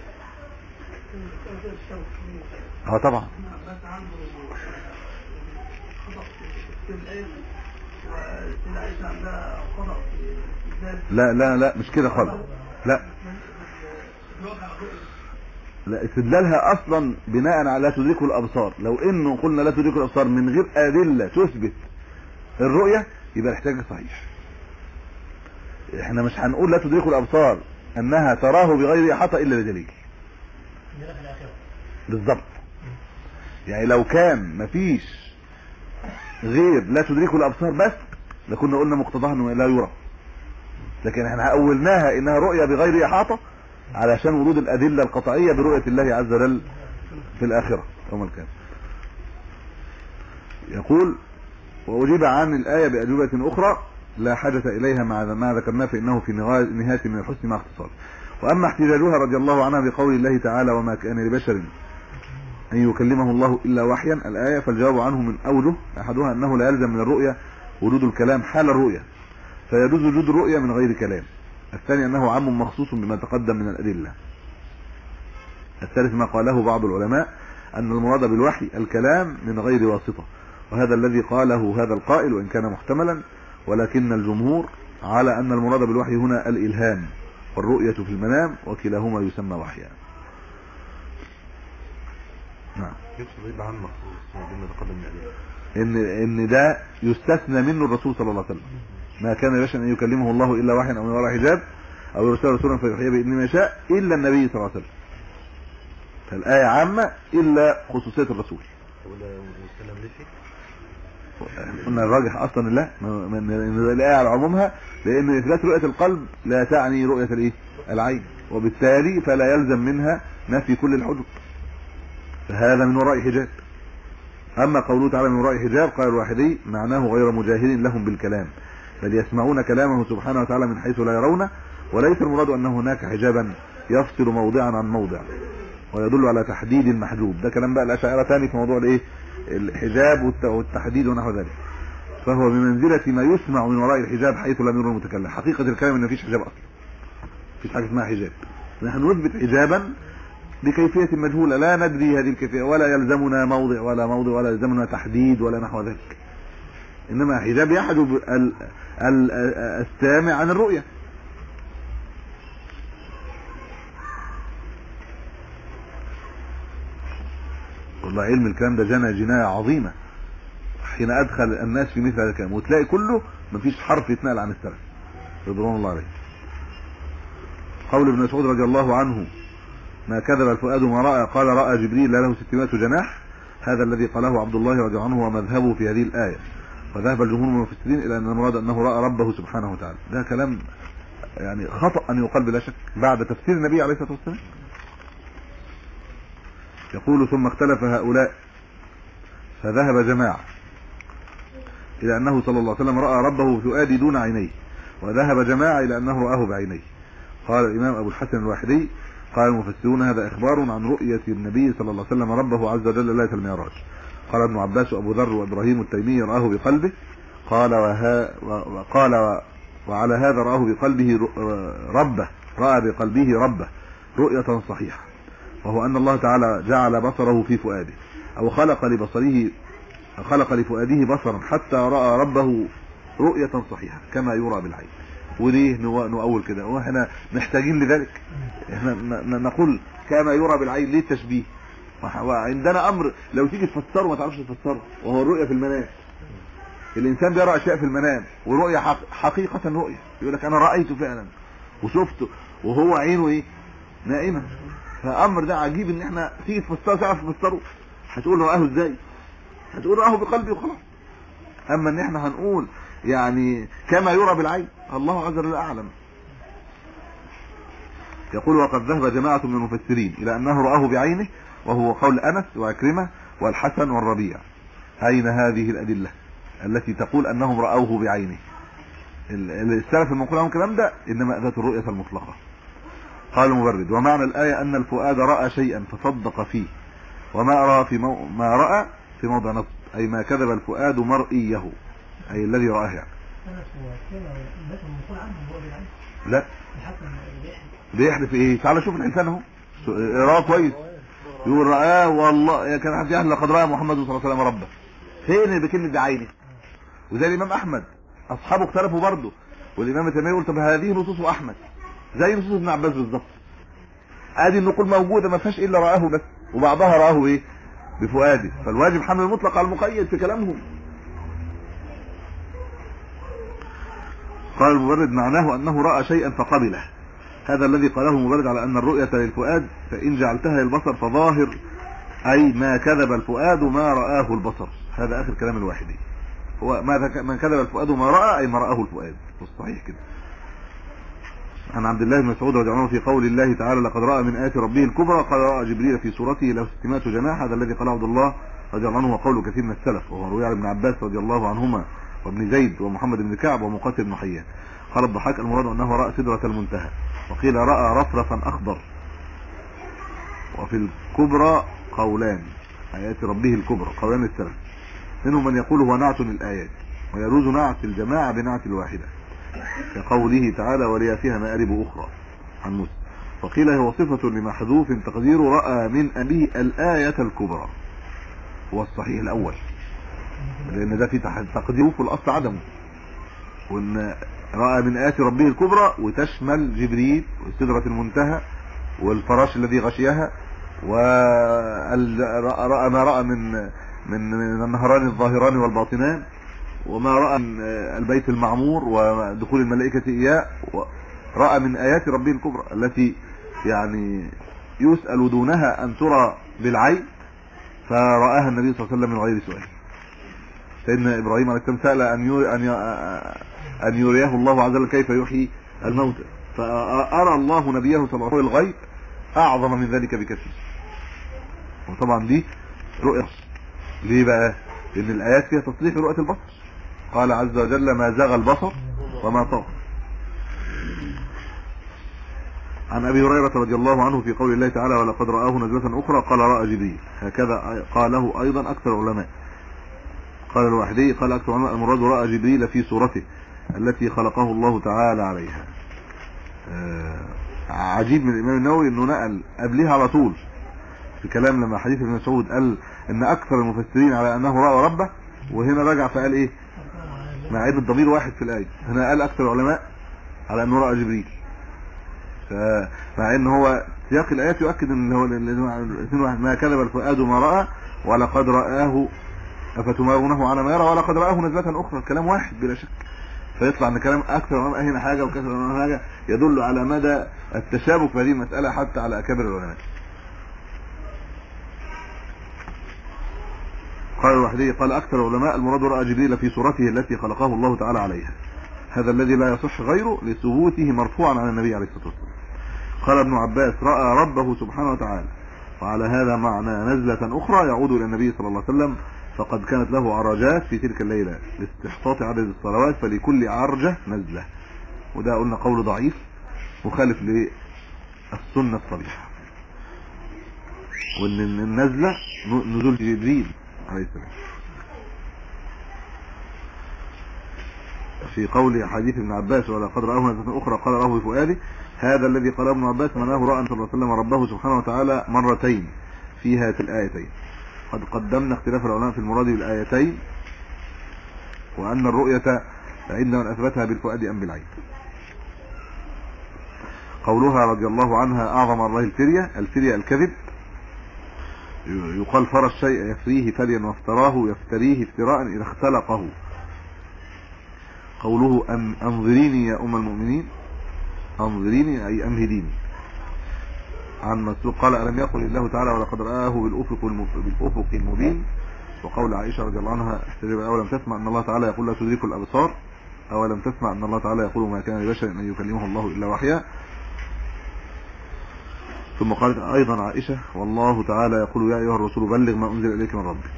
اه طبعا لا لا لا مش كده خالص، لا لا استدلالها اصلا بناء على لا تدركه الابصار. لو انه قلنا لا تدركه الابصار من غير ادله تثبت الرؤيه يبقى الاحتجاج صحيح. احنا مش هنقول لا تدركه الابصار انها تراه بغير احاطه الا بدليل بالظبط. يعني لو كان مفيش غير لا تدركه الابصار بس لكنا قلنا مقتضاها انه لا يرى، لكن احنا اولناها انها رؤيه بغير احاطه علشان ورود الادله القطعيه برؤيه الله عز وجل في الاخره يوم القيامه. يقول واجيب عن الايه باجوبه اخرى لا حاجه اليها مع ما ذكرناه فانه في نهايه من الحسن مع اختصار. واما احتجاجها رضي الله عنها بقول الله تعالى وما كان لبشر ان يكلمه الله الا وحيا الايه، فالجواب عنه من اوجه، احدها انه لا يلزم من الرؤيه وجود الكلام حال الرؤيه، فيجوز وجود الرؤيه من غير كلام. الثاني انه عام مخصوص بما تقدم من الادله. الثالث ما قاله بعض العلماء ان المراد بالوحي الكلام من غير واسطه، وهذا الذي قاله هذا القائل وان كان محتملا، ولكن الجمهور على ان المراد بالوحي هنا الالهام والرؤيه في المنام، وكلاهما يسمى وحيا. نعم يقصد ايه بعام مخصوص بما تقدم من الادله؟ ان ان ده يستثنى منه الرسول صلى الله عليه وسلم، ما كان بشرا ان يكلمه الله الا وحيا او من وراء حجاب او يرسل رسولا فيوحي باذن ما يشاء الا النبي صلى الله عليه وسلم. فالايه عامه الا خصوصيه الرسول. قلنا الراجح اصلا لا من الايه على عمومها، لان اثبات رؤيه القلب لا تعني رؤيه الايه؟ العين، وبالتالي فلا يلزم منها نفي كل الحجب، فهذا من وراء حجاب. اما قوله تعالى من وراء حجاب قال الواحدي معناه غير مجاهر لهم بالكلام، بل يسمعون كلامه سبحانه وتعالى من حيث لا يرونه، وليس المراد ان هناك حجابا يفصل موضعا عن موضع ويدل على تحديد المحجوب. ده كلام بقى الاشاعره ثاني في موضوع الايه؟ الحجاب والتحديد ونحو ذلك. فهو بمنزله ما يسمع من وراء الحجاب حيث لم يره المتكلم. حقيقه الكلام ان مفيش حجاب اصلا، مفيش حاجه اسمها حجاب. نحن نثبت حجابا بكيفيه مجهوله لا ندري هذه الكيفيه، ولا يلزمنا موضع ولا موضع ولا يلزمنا تحديد ولا نحو ذلك. انما حجاب يحجب السامع عن الرؤيه. والله علم الكلام ده جنى جنايه عظيمه حين ادخل الناس في مثل هذا الكلام، وتلاقي كله مفيش حرف يتنقل عن السلف رضوان الله عليه. قول ابن مسعود رضي الله عنه ما كذب الفؤاد ما راى، قال راى جبريل له ستمائة جناح، هذا الذي قاله عبد الله رضي الله عنه ومذهبه في هذه الايه. فذهب الجمهور من المفسرين الى ان المراد انه راى ربه سبحانه وتعالى. ده كلام يعني خطأ ان يقال بلا شك بعد تفسير النبي عليه الصلاه والسلام. يقول ثم اختلف هؤلاء فذهب جماعه الى انه صلى الله عليه وسلم راى ربه بفؤاده دون عينيه، وذهب جماعه الى انه رآه بعينيه. قال الامام ابو الحسن الواحدي قال المفسرون هذا اخبار عن رؤيه النبي صلى الله عليه وسلم ربه عز وجل ليله المعراج. قال ابن عباس وابو ذر وابراهيم التيمي رآه بقلبه. قال وها وقال وعلى هذا رآه بقلبه ربه، رأى بقلبه ربه رؤية صحيحة، وهو أن الله تعالى جعل بصره في فؤاده أو خلق لبصره خلق لفؤاده بصرا حتى رأى ربه رؤية صحيحة كما يرى بالعين. وليه نقول كده واحنا محتاجين لذلك؟ احنا نقول كما يرى بالعين ليه التشبيه؟ وعندنا امر لو تيجي تفسره ما تعرفش تفسره، وهو الرؤية في المنام. الانسان بيرى اشياء في المنام ورؤية حق حقيقة رؤية، يقول لك انا رأيته فعلا وشفته وهو عينه ايه نائمة. فامر ده عجيب ان احنا تيجي تفسره تعرف تفسره، هتقول رآه ازاي؟ هتقول رآه بقلبي وخلاص. اما ان احنا هنقول يعني كما يرى بالعين، الله عز وجل اعلم. يقول وقد ذهب جماعة من المفسرين الى انه رآه بعينه، وهو قول انس وعكرمة والحسن والربيع. اين هذه الادلة التي تقول انهم رأوه بعينه؟ السلف المنقول عنهم الكلام ده انما ذات الرؤية المطلقة. قال المبرد ومعنى الآية ان الفؤاد رأى شيئا فصدق فيه، وما رأى في مو... ما رأى في موضع نصب، اي ما كذب الفؤاد مرئيه، اي الذي رآه يعني. لا بيحلف ايه؟ تعال شوف الانسان اهو راه كويس يقول رآه والله كان حد يحلف لقد رأى محمد صلى الله عليه وسلم ربه. فين بكلمة بعينه؟ وزي الامام احمد اصحابه اختلفوا برضه، والامام تيميه يقول طب هذه نصوص احمد زي نصوص ابن عباس بالظبط. ادي النقول موجوده ما فيهاش الا رآه بس، وبعضها رآه ايه؟ بفؤاده. فالواجب حمل المطلق على المقيد في كلامهم. قال المبرد معناه انه رأى شيئا فقبله، هذا الذي قاله المبرد على ان الرؤية للفؤاد فان جعلتها للبصر فظاهر، اي ما كذب الفؤاد ما رآه البصر. هذا اخر كلام الواحدي، هو ما من كذب الفؤاد ما رأى اي ما رآه الفؤاد، والصحيح كده. عن عبد الله بن مسعود رضي الله عنه في قول الله تعالى لقد رأى من آيات ربه الكبرى، قال رأى جبريل في صورته له ستمائة جناح، هذا الذي قاله عبد الله رضي الله عنه وقول كثير من السلف، وهو روي عن ابن عباس رضي الله عنهما وابن زيد ومحمد بن كعب ومقاتل بن حيان. قال الضحاك المراد انه رأى سدرة المنتهى، وقيل رأى رفرفا اخضر. وفي الكبرى قولان، آيات ربه الكبرى قولان السلف، منهم من يقول هو نعت للآيات، ويجوز نعت الجماعة بنعت الواحدة كقوله تعالى وليا فيها مآرب أخرى عن موسى. وقيل هو صفة لمحذوف تقدير رأى من أبيه الآية الكبرى، هو الصحيح الأول، لأن ده في تقديره في الأصل عدمه، وأن رأى من آيات ربه الكبرى وتشمل جبريل والسدرة المنتهى والفراش الذي غشيها، ورأى ما رأى من من النهران الظاهران والباطنان، وما رأى من البيت المعمور ودخول الملائكة إياه، رأى من آيات ربه الكبرى التي يعني يسأل دونها أن ترى بالعين، فرآها النبي صلى الله عليه وسلم من غير سؤال. سيدنا إبراهيم عليه السلام سأل أن أن يريه الله عز وجل كيف يحيي الموتى، فأرى الله نبيه صلى الله عليه وسلم الغيب أعظم من ذلك بكثير. وطبعا دي رؤية. ليه بقى؟ لأن الآيات فيها تصريح رؤية البصر، قال عز وجل ما زاغ البصر وما طغى. عن أبي هريرة رضي الله عنه في قول الله تعالى ولقد رآه نزلة أخرى قال رأى جبريل، هكذا قاله أيضا أكثر العلماء. قال الوحدي قال أكثر العلماء المراد رأى جبريل في صورته التي خلقه الله تعالى عليها. عجيب من الإمام النووي أنه نقل قبلها على طول في كلام لما حديث ابن مسعود قال ان اكثر المفسرين على انه رأى ربه، وهنا رجع فقال ايه مع عيب الضمير واحد في الآية، هنا قال اكثر العلماء على انه رأى جبريل، مع ان هو سياق الآيات يؤكد ان هو ما كذب الفؤاد ما رأى ولقد رآه افتمارونه على ما يرى ولقد رآه نزلة اخرى، الكلام واحد بلا شك. فيطلع ان كلام اكثر العلماء هنا حاجة وكثر العلماء حاجة، يدل على مدى التشابك في هذه المسألة حتى على اكابر العلماء. قال الوحدي قال أكثر العلماء المراد رأى جبريل في صورته التي خلقه الله تعالى عليها، هذا الذي لا يصح غيره لثبوته مرفوعا عن النبي عليه الصلاة والسلام. قال ابن عباس رأى ربه سبحانه وتعالى، وعلى هذا معنى نزلة أخرى يعود إلى النبي صلى الله عليه وسلم، فقد كانت له عرجات في تلك الليلة لاستحطاط عدد الصلوات، فلكل عرجة نزلة. وده قلنا قول ضعيف مخالف للسنة الصريحة، وان النزلة نزول جبريل عليه السلام. في قول حديث ابن عباس ولقد رآه نزلة أخرى قال رآه بفؤاده، هذا الذي قاله ابن عباس معناه رأى صلى الله عليه وسلم ربه سبحانه وتعالى مرتين في هاتين الآيتين. قد قدمنا اختلاف العلماء في المراد بالآيتين، وأن الرؤية عند من أثبتها بالفؤاد أم بالعين. قولها رضي الله عنها أعظم الله الفرية، الفرية الكذب، يقال فرى الشيء يفريه فريا وافتراه يفتريه افتراء إذا اختلقه. قوله أم أنظريني يا أم المؤمنين، أنظريني أي أمهديني. عن مسروق قال ألم يقل الله تعالى ولقد رآه بالأفق بالأفق المبين. وقول عائشة رضي الله عنها احتجب أولم تسمع أن الله تعالى يقول لا تدرك الأبصار، أولم تسمع أن الله تعالى يقول ما كان لبشر أن يكلمه الله إلا وحيا. ثم قالت أيضا عائشة والله تعالى يقول يا أيها الرسول بلغ ما أنزل إليك من ربك.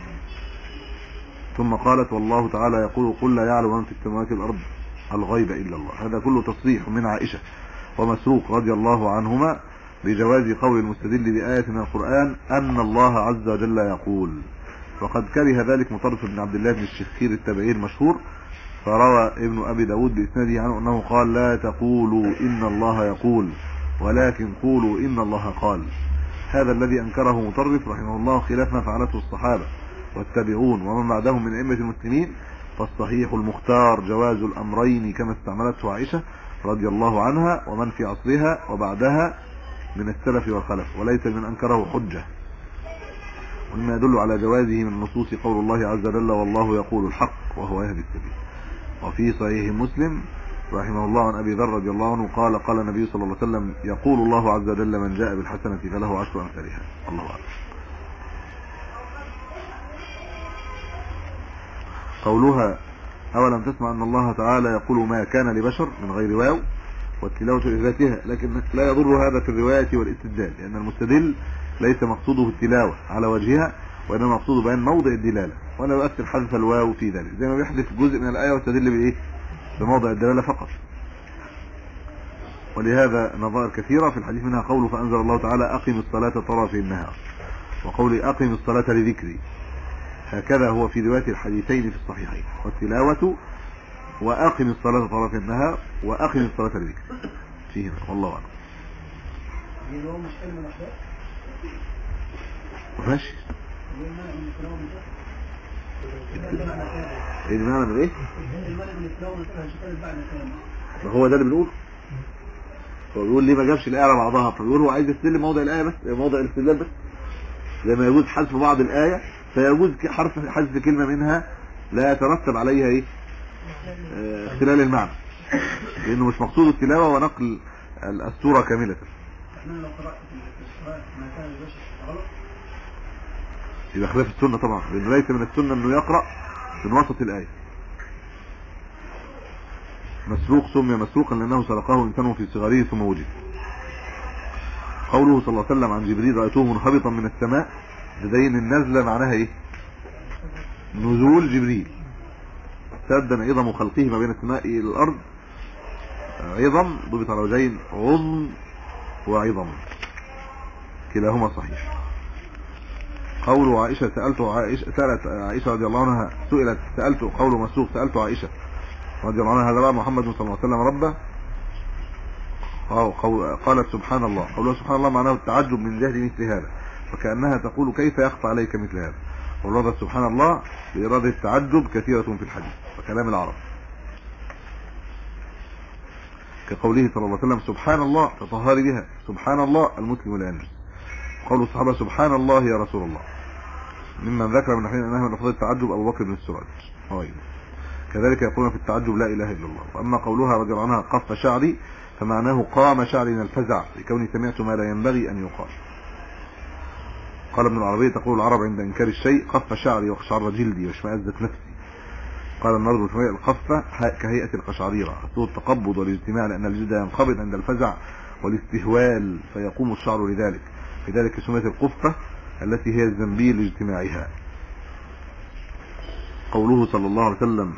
ثم قالت والله تعالى يقول قل لا يعلم من في السماوات والأرض الغيب إلا الله. هذا كله تصريح من عائشة ومسروق رضي الله عنهما بجواز قول المستدل بآية من القرآن أن الله عز وجل يقول. وقد كره ذلك مطرف بن عبد الله بن الشخير التابعي المشهور، فروى ابن أبي داود بإسناده عنه أنه قال لا تقولوا إن الله يقول ولكن قولوا إن الله قال. هذا الذي أنكره مطرف رحمه الله خلاف ما فعلته الصحابة والتابعون ومن بعدهم من أئمة المسلمين، فالصحيح المختار جواز الأمرين كما استعملته عائشة رضي الله عنها ومن في عصرها وبعدها من السلف والخلف، وليس من أنكره حجة. ومما يدل على جوازه من نصوص قول الله عز وجل والله يقول الحق وهو يهدي السبيل. وفي صحيح مسلم رحمه الله عن أبي ذر رضي الله عنه قال قال النبي صلى الله عليه وسلم يقول الله عز وجل من جاء بالحسنة فله عشر أمثالها. الله أعلم. قولها أولم تسمع أن الله تعالى يقول ما كان لبشر من غير واو والتلاوة لذاتها، لكن لا يضر هذا في الرواية والاستدلال، لأن المستدل ليس مقصوده التلاوة على وجهها، وإنما مقصوده بيان موضع الدلالة، ولا يؤثر حذف الواو في ذلك، زي ما بيحذف جزء من الآية واستدل بإيه؟ بموضع الدلالة فقط. ولهذا نظائر كثيرة في الحديث، منها قوله فأنزل الله تعالى أقم الصلاة طرفي النهار، وقول أقم الصلاة لذكري. هكذا هو في رواية الحديثين في الصحيحين، والتلاوة وأقم الصلاة طرفي النهار وأقم الصلاة لذكري فيهما. والله أعلم. ماشي. ايه المعنى من ايه؟ ما هو ده اللي بنقوله. هو بيقول ليه ما جابش الآية على بعضها، فبيقول هو عايز يستلم موضع الآية بس، موضع الاستدلال بس. زي ما يجوز حذف بعض الآية فيجوز حرف حذف كلمة منها لا يترتب عليها ايه؟ اه اختلال المعنى، لأنه مش مقصود التلاوة ونقل السورة كاملة. يبقى خلاف السنة طبعا، لأنه ليس من السنة أنه يقرأ من وسط الآية. مسروق سمي مسروقا لأنه سرقه إنسانه في صغره ثم وجد. قوله صلى الله عليه وسلم عن جبريل رأيته منهبطا من السماء، لدين النزلة معناها إيه؟ نزول جبريل. سدا عظم خلقه ما بين السماء إلى الأرض. عظم ضبط على وجهين، عظم وعظم، كلاهما صحيح. قول عائشة سألت عائشة سألت عائشة رضي الله عنها سئلت سألت قول مسروق سألت عائشة رضي الله عنها هذا بقى محمد صلى الله عليه وسلم ربه. قالت سبحان الله. قولها سبحان الله معناه التعجب من جهل مثل هذا، فكأنها تقول كيف يخفى عليك مثل هذا. والرضا سبحان الله بإرادة التعجب كثيرة في الحديث وكلام العرب، كقوله صلى الله عليه وسلم سبحان الله تطهري بها، سبحان الله المسلم لا ينجس. قول الصحابة سبحان الله يا رسول الله. ممن ذكر من حين أنها من لفظ التعجب أبو بكر بن السراج وغيره. كذلك يقولون في التعجب لا إله إلا الله. وأما قولها رضي الله عنها قف شعري فمعناه قام شعري من الفزع لكوني سمعت ما لا ينبغي أن يقال. قال ابن العربي تقول العرب عند انكار الشيء قف شعري وقشعر جلدي واشمئزت نفسي. قال النضر الفمية القفة كهيئة القشعريرة، أصله التقبض والاجتماع لأن الجلد ينقبض عند الفزع والاستهوال فيقوم الشعر لذلك، لذلك سميت القفة التي هي الزنبيل لاجتماعها. قوله صلى الله عليه وسلم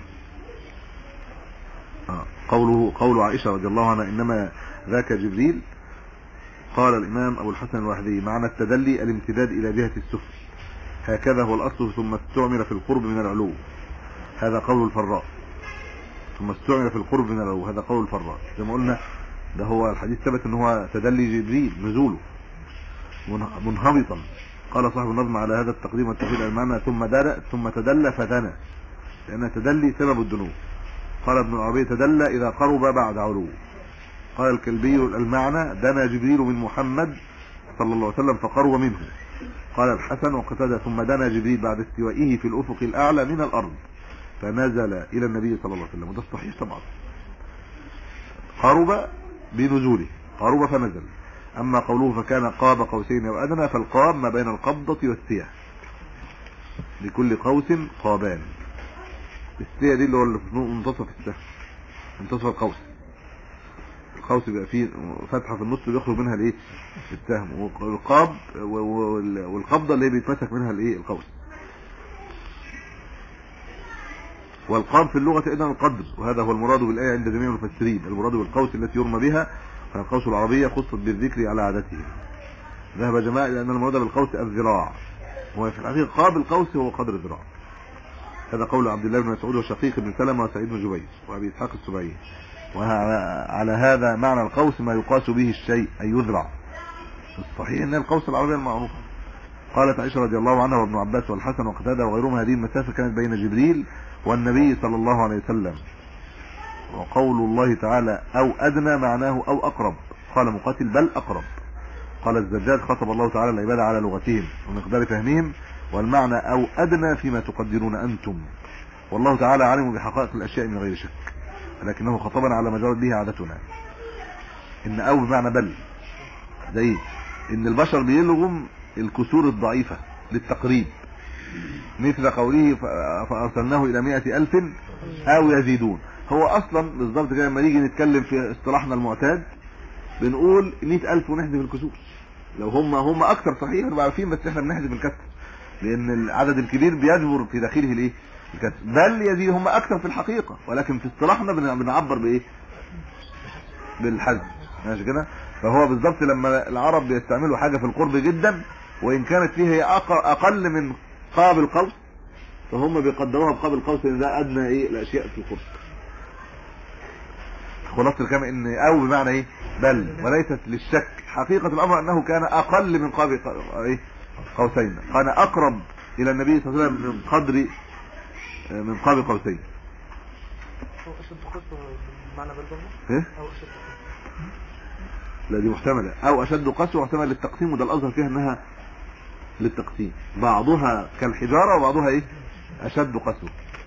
آه. قوله قول عائشة رضي الله عنها إنما ذاك جبريل. قال الإمام أبو الحسن الوحدي معنى التدلي الامتداد إلى جهة السفل، هكذا هو الأصل، ثم استعمل في القرب من العلو، هذا قول الفراء. ثم استعمل في القرب من العلو، هذا قول الفراء. زي ما قلنا ده هو الحديث ثبت ان هو تدلي جبريل نزوله منهبطا. قال صاحب النظم على هذا التقديم والتفصيل المعنى ثم دل ثم تدلى فدنا، لأن تدلي سبب الدنو. قال ابن العربي تدلى إذا قرب بعد علو. قال الكلبي المعنى دنا جبريل من محمد صلى الله عليه وسلم فقرب منه. قال الحسن وقتادة ثم دنا جبريل بعد استوائه في الأفق الأعلى من الأرض فنزل إلى النبي صلى الله عليه وسلم، وده الصحيح طبعا. قرب بنزوله، قرب فنزل. أما قوله فكان قاب قوسين أو أدنى، فالقاب ما بين القبضة والسية، لكل قوس قابان. السية دي اللي هو منتصف السهم، منتصف القوس. القوس بيبقى فيه فتحة في النص بيخرج منها الايه السهم، والقاب والقبضة اللي بيتمسك منها الايه القوس. والقاب في اللغة ايضا القدر، وهذا هو المراد بالآية عند جميع المفسرين. المراد بالقوس التي يرمى بها، فالقوس العربية خصت بالذكر على عادته. ذهب جماعة لأن المراد بالقوس الذراع، وفي الحقيقة قاب القوس هو قدر الذراع. هذا قول عبد الله بن مسعود وشقيق بن سلمة وسعيد بن جبير وأبي إسحاق السبعي. وعلى هذا معنى القوس ما يقاس به الشيء أي يذرع. الصحيح أن القوس العربية المعروفة. قالت عائشة رضي الله عنها وابن عباس والحسن وقتادة وغيرهم هذه المسافة كانت بين جبريل والنبي صلى الله عليه وسلم. وقول الله تعالى أو أدنى معناه أو أقرب. قال مقاتل بل أقرب. قال الزجاج خطب الله تعالى العباد على لغتهم ومقدار فهمهم، والمعنى أو أدنى فيما تقدرون أنتم، والله تعالى عالم بحقائق الأشياء من غير شك، لكنه خطبنا على ما جرت به عادتنا. إن أو بمعنى بل، زي إن البشر بيلغم الكسور الضعيفة للتقريب، مثل قوله فأرسلناه إلى مئة ألف أو يزيدون. هو أصلا بالضبط كده لما نيجي نتكلم في اصطلاحنا المعتاد بنقول مئة ألف ونحذف الكسور. لو هم هم أكثر صحيح نبقى عارفين، بس إحنا بنحذف الكسر لأن العدد الكبير بيجبر في داخله الإيه الكسر. بل يزيد هم أكثر في الحقيقة، ولكن في اصطلاحنا بنعبر بإيه بالحذف، ماشي كده. فهو بالضبط لما العرب بيستعملوا حاجة في القرب جدا وإن كانت فيها هي أقل من قاب القوس، فهم بيقدروها بقاب القوس لأن ده أدنى إيه الأشياء في القرب. خلاصة الكلام إن أو بمعنى إيه بل، وليست للشك. حقيقة الأمر أنه كان أقل من قاب إيه قوسين، كان أقرب إلى النبي صلى الله عليه وسلم من قدر من قاب قوسين. أو أشد قسوة معنى بل برضه؟ إيه؟ أو أشد قسوة. لا دي محتملة، أو أشد قسوة محتملة للتقسيم، وده الأظهر فيها أنها للتقسيم، بعضها كالحجارة وبعضها إيه أشد قسوة.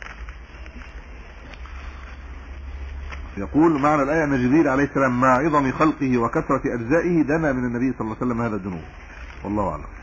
يقول معنى الآية أن جبريل عليه السلام مع عظم خلقه وكثرة أجزائه دنا من النبي صلى الله عليه وسلم هذا الدنو، والله أعلم.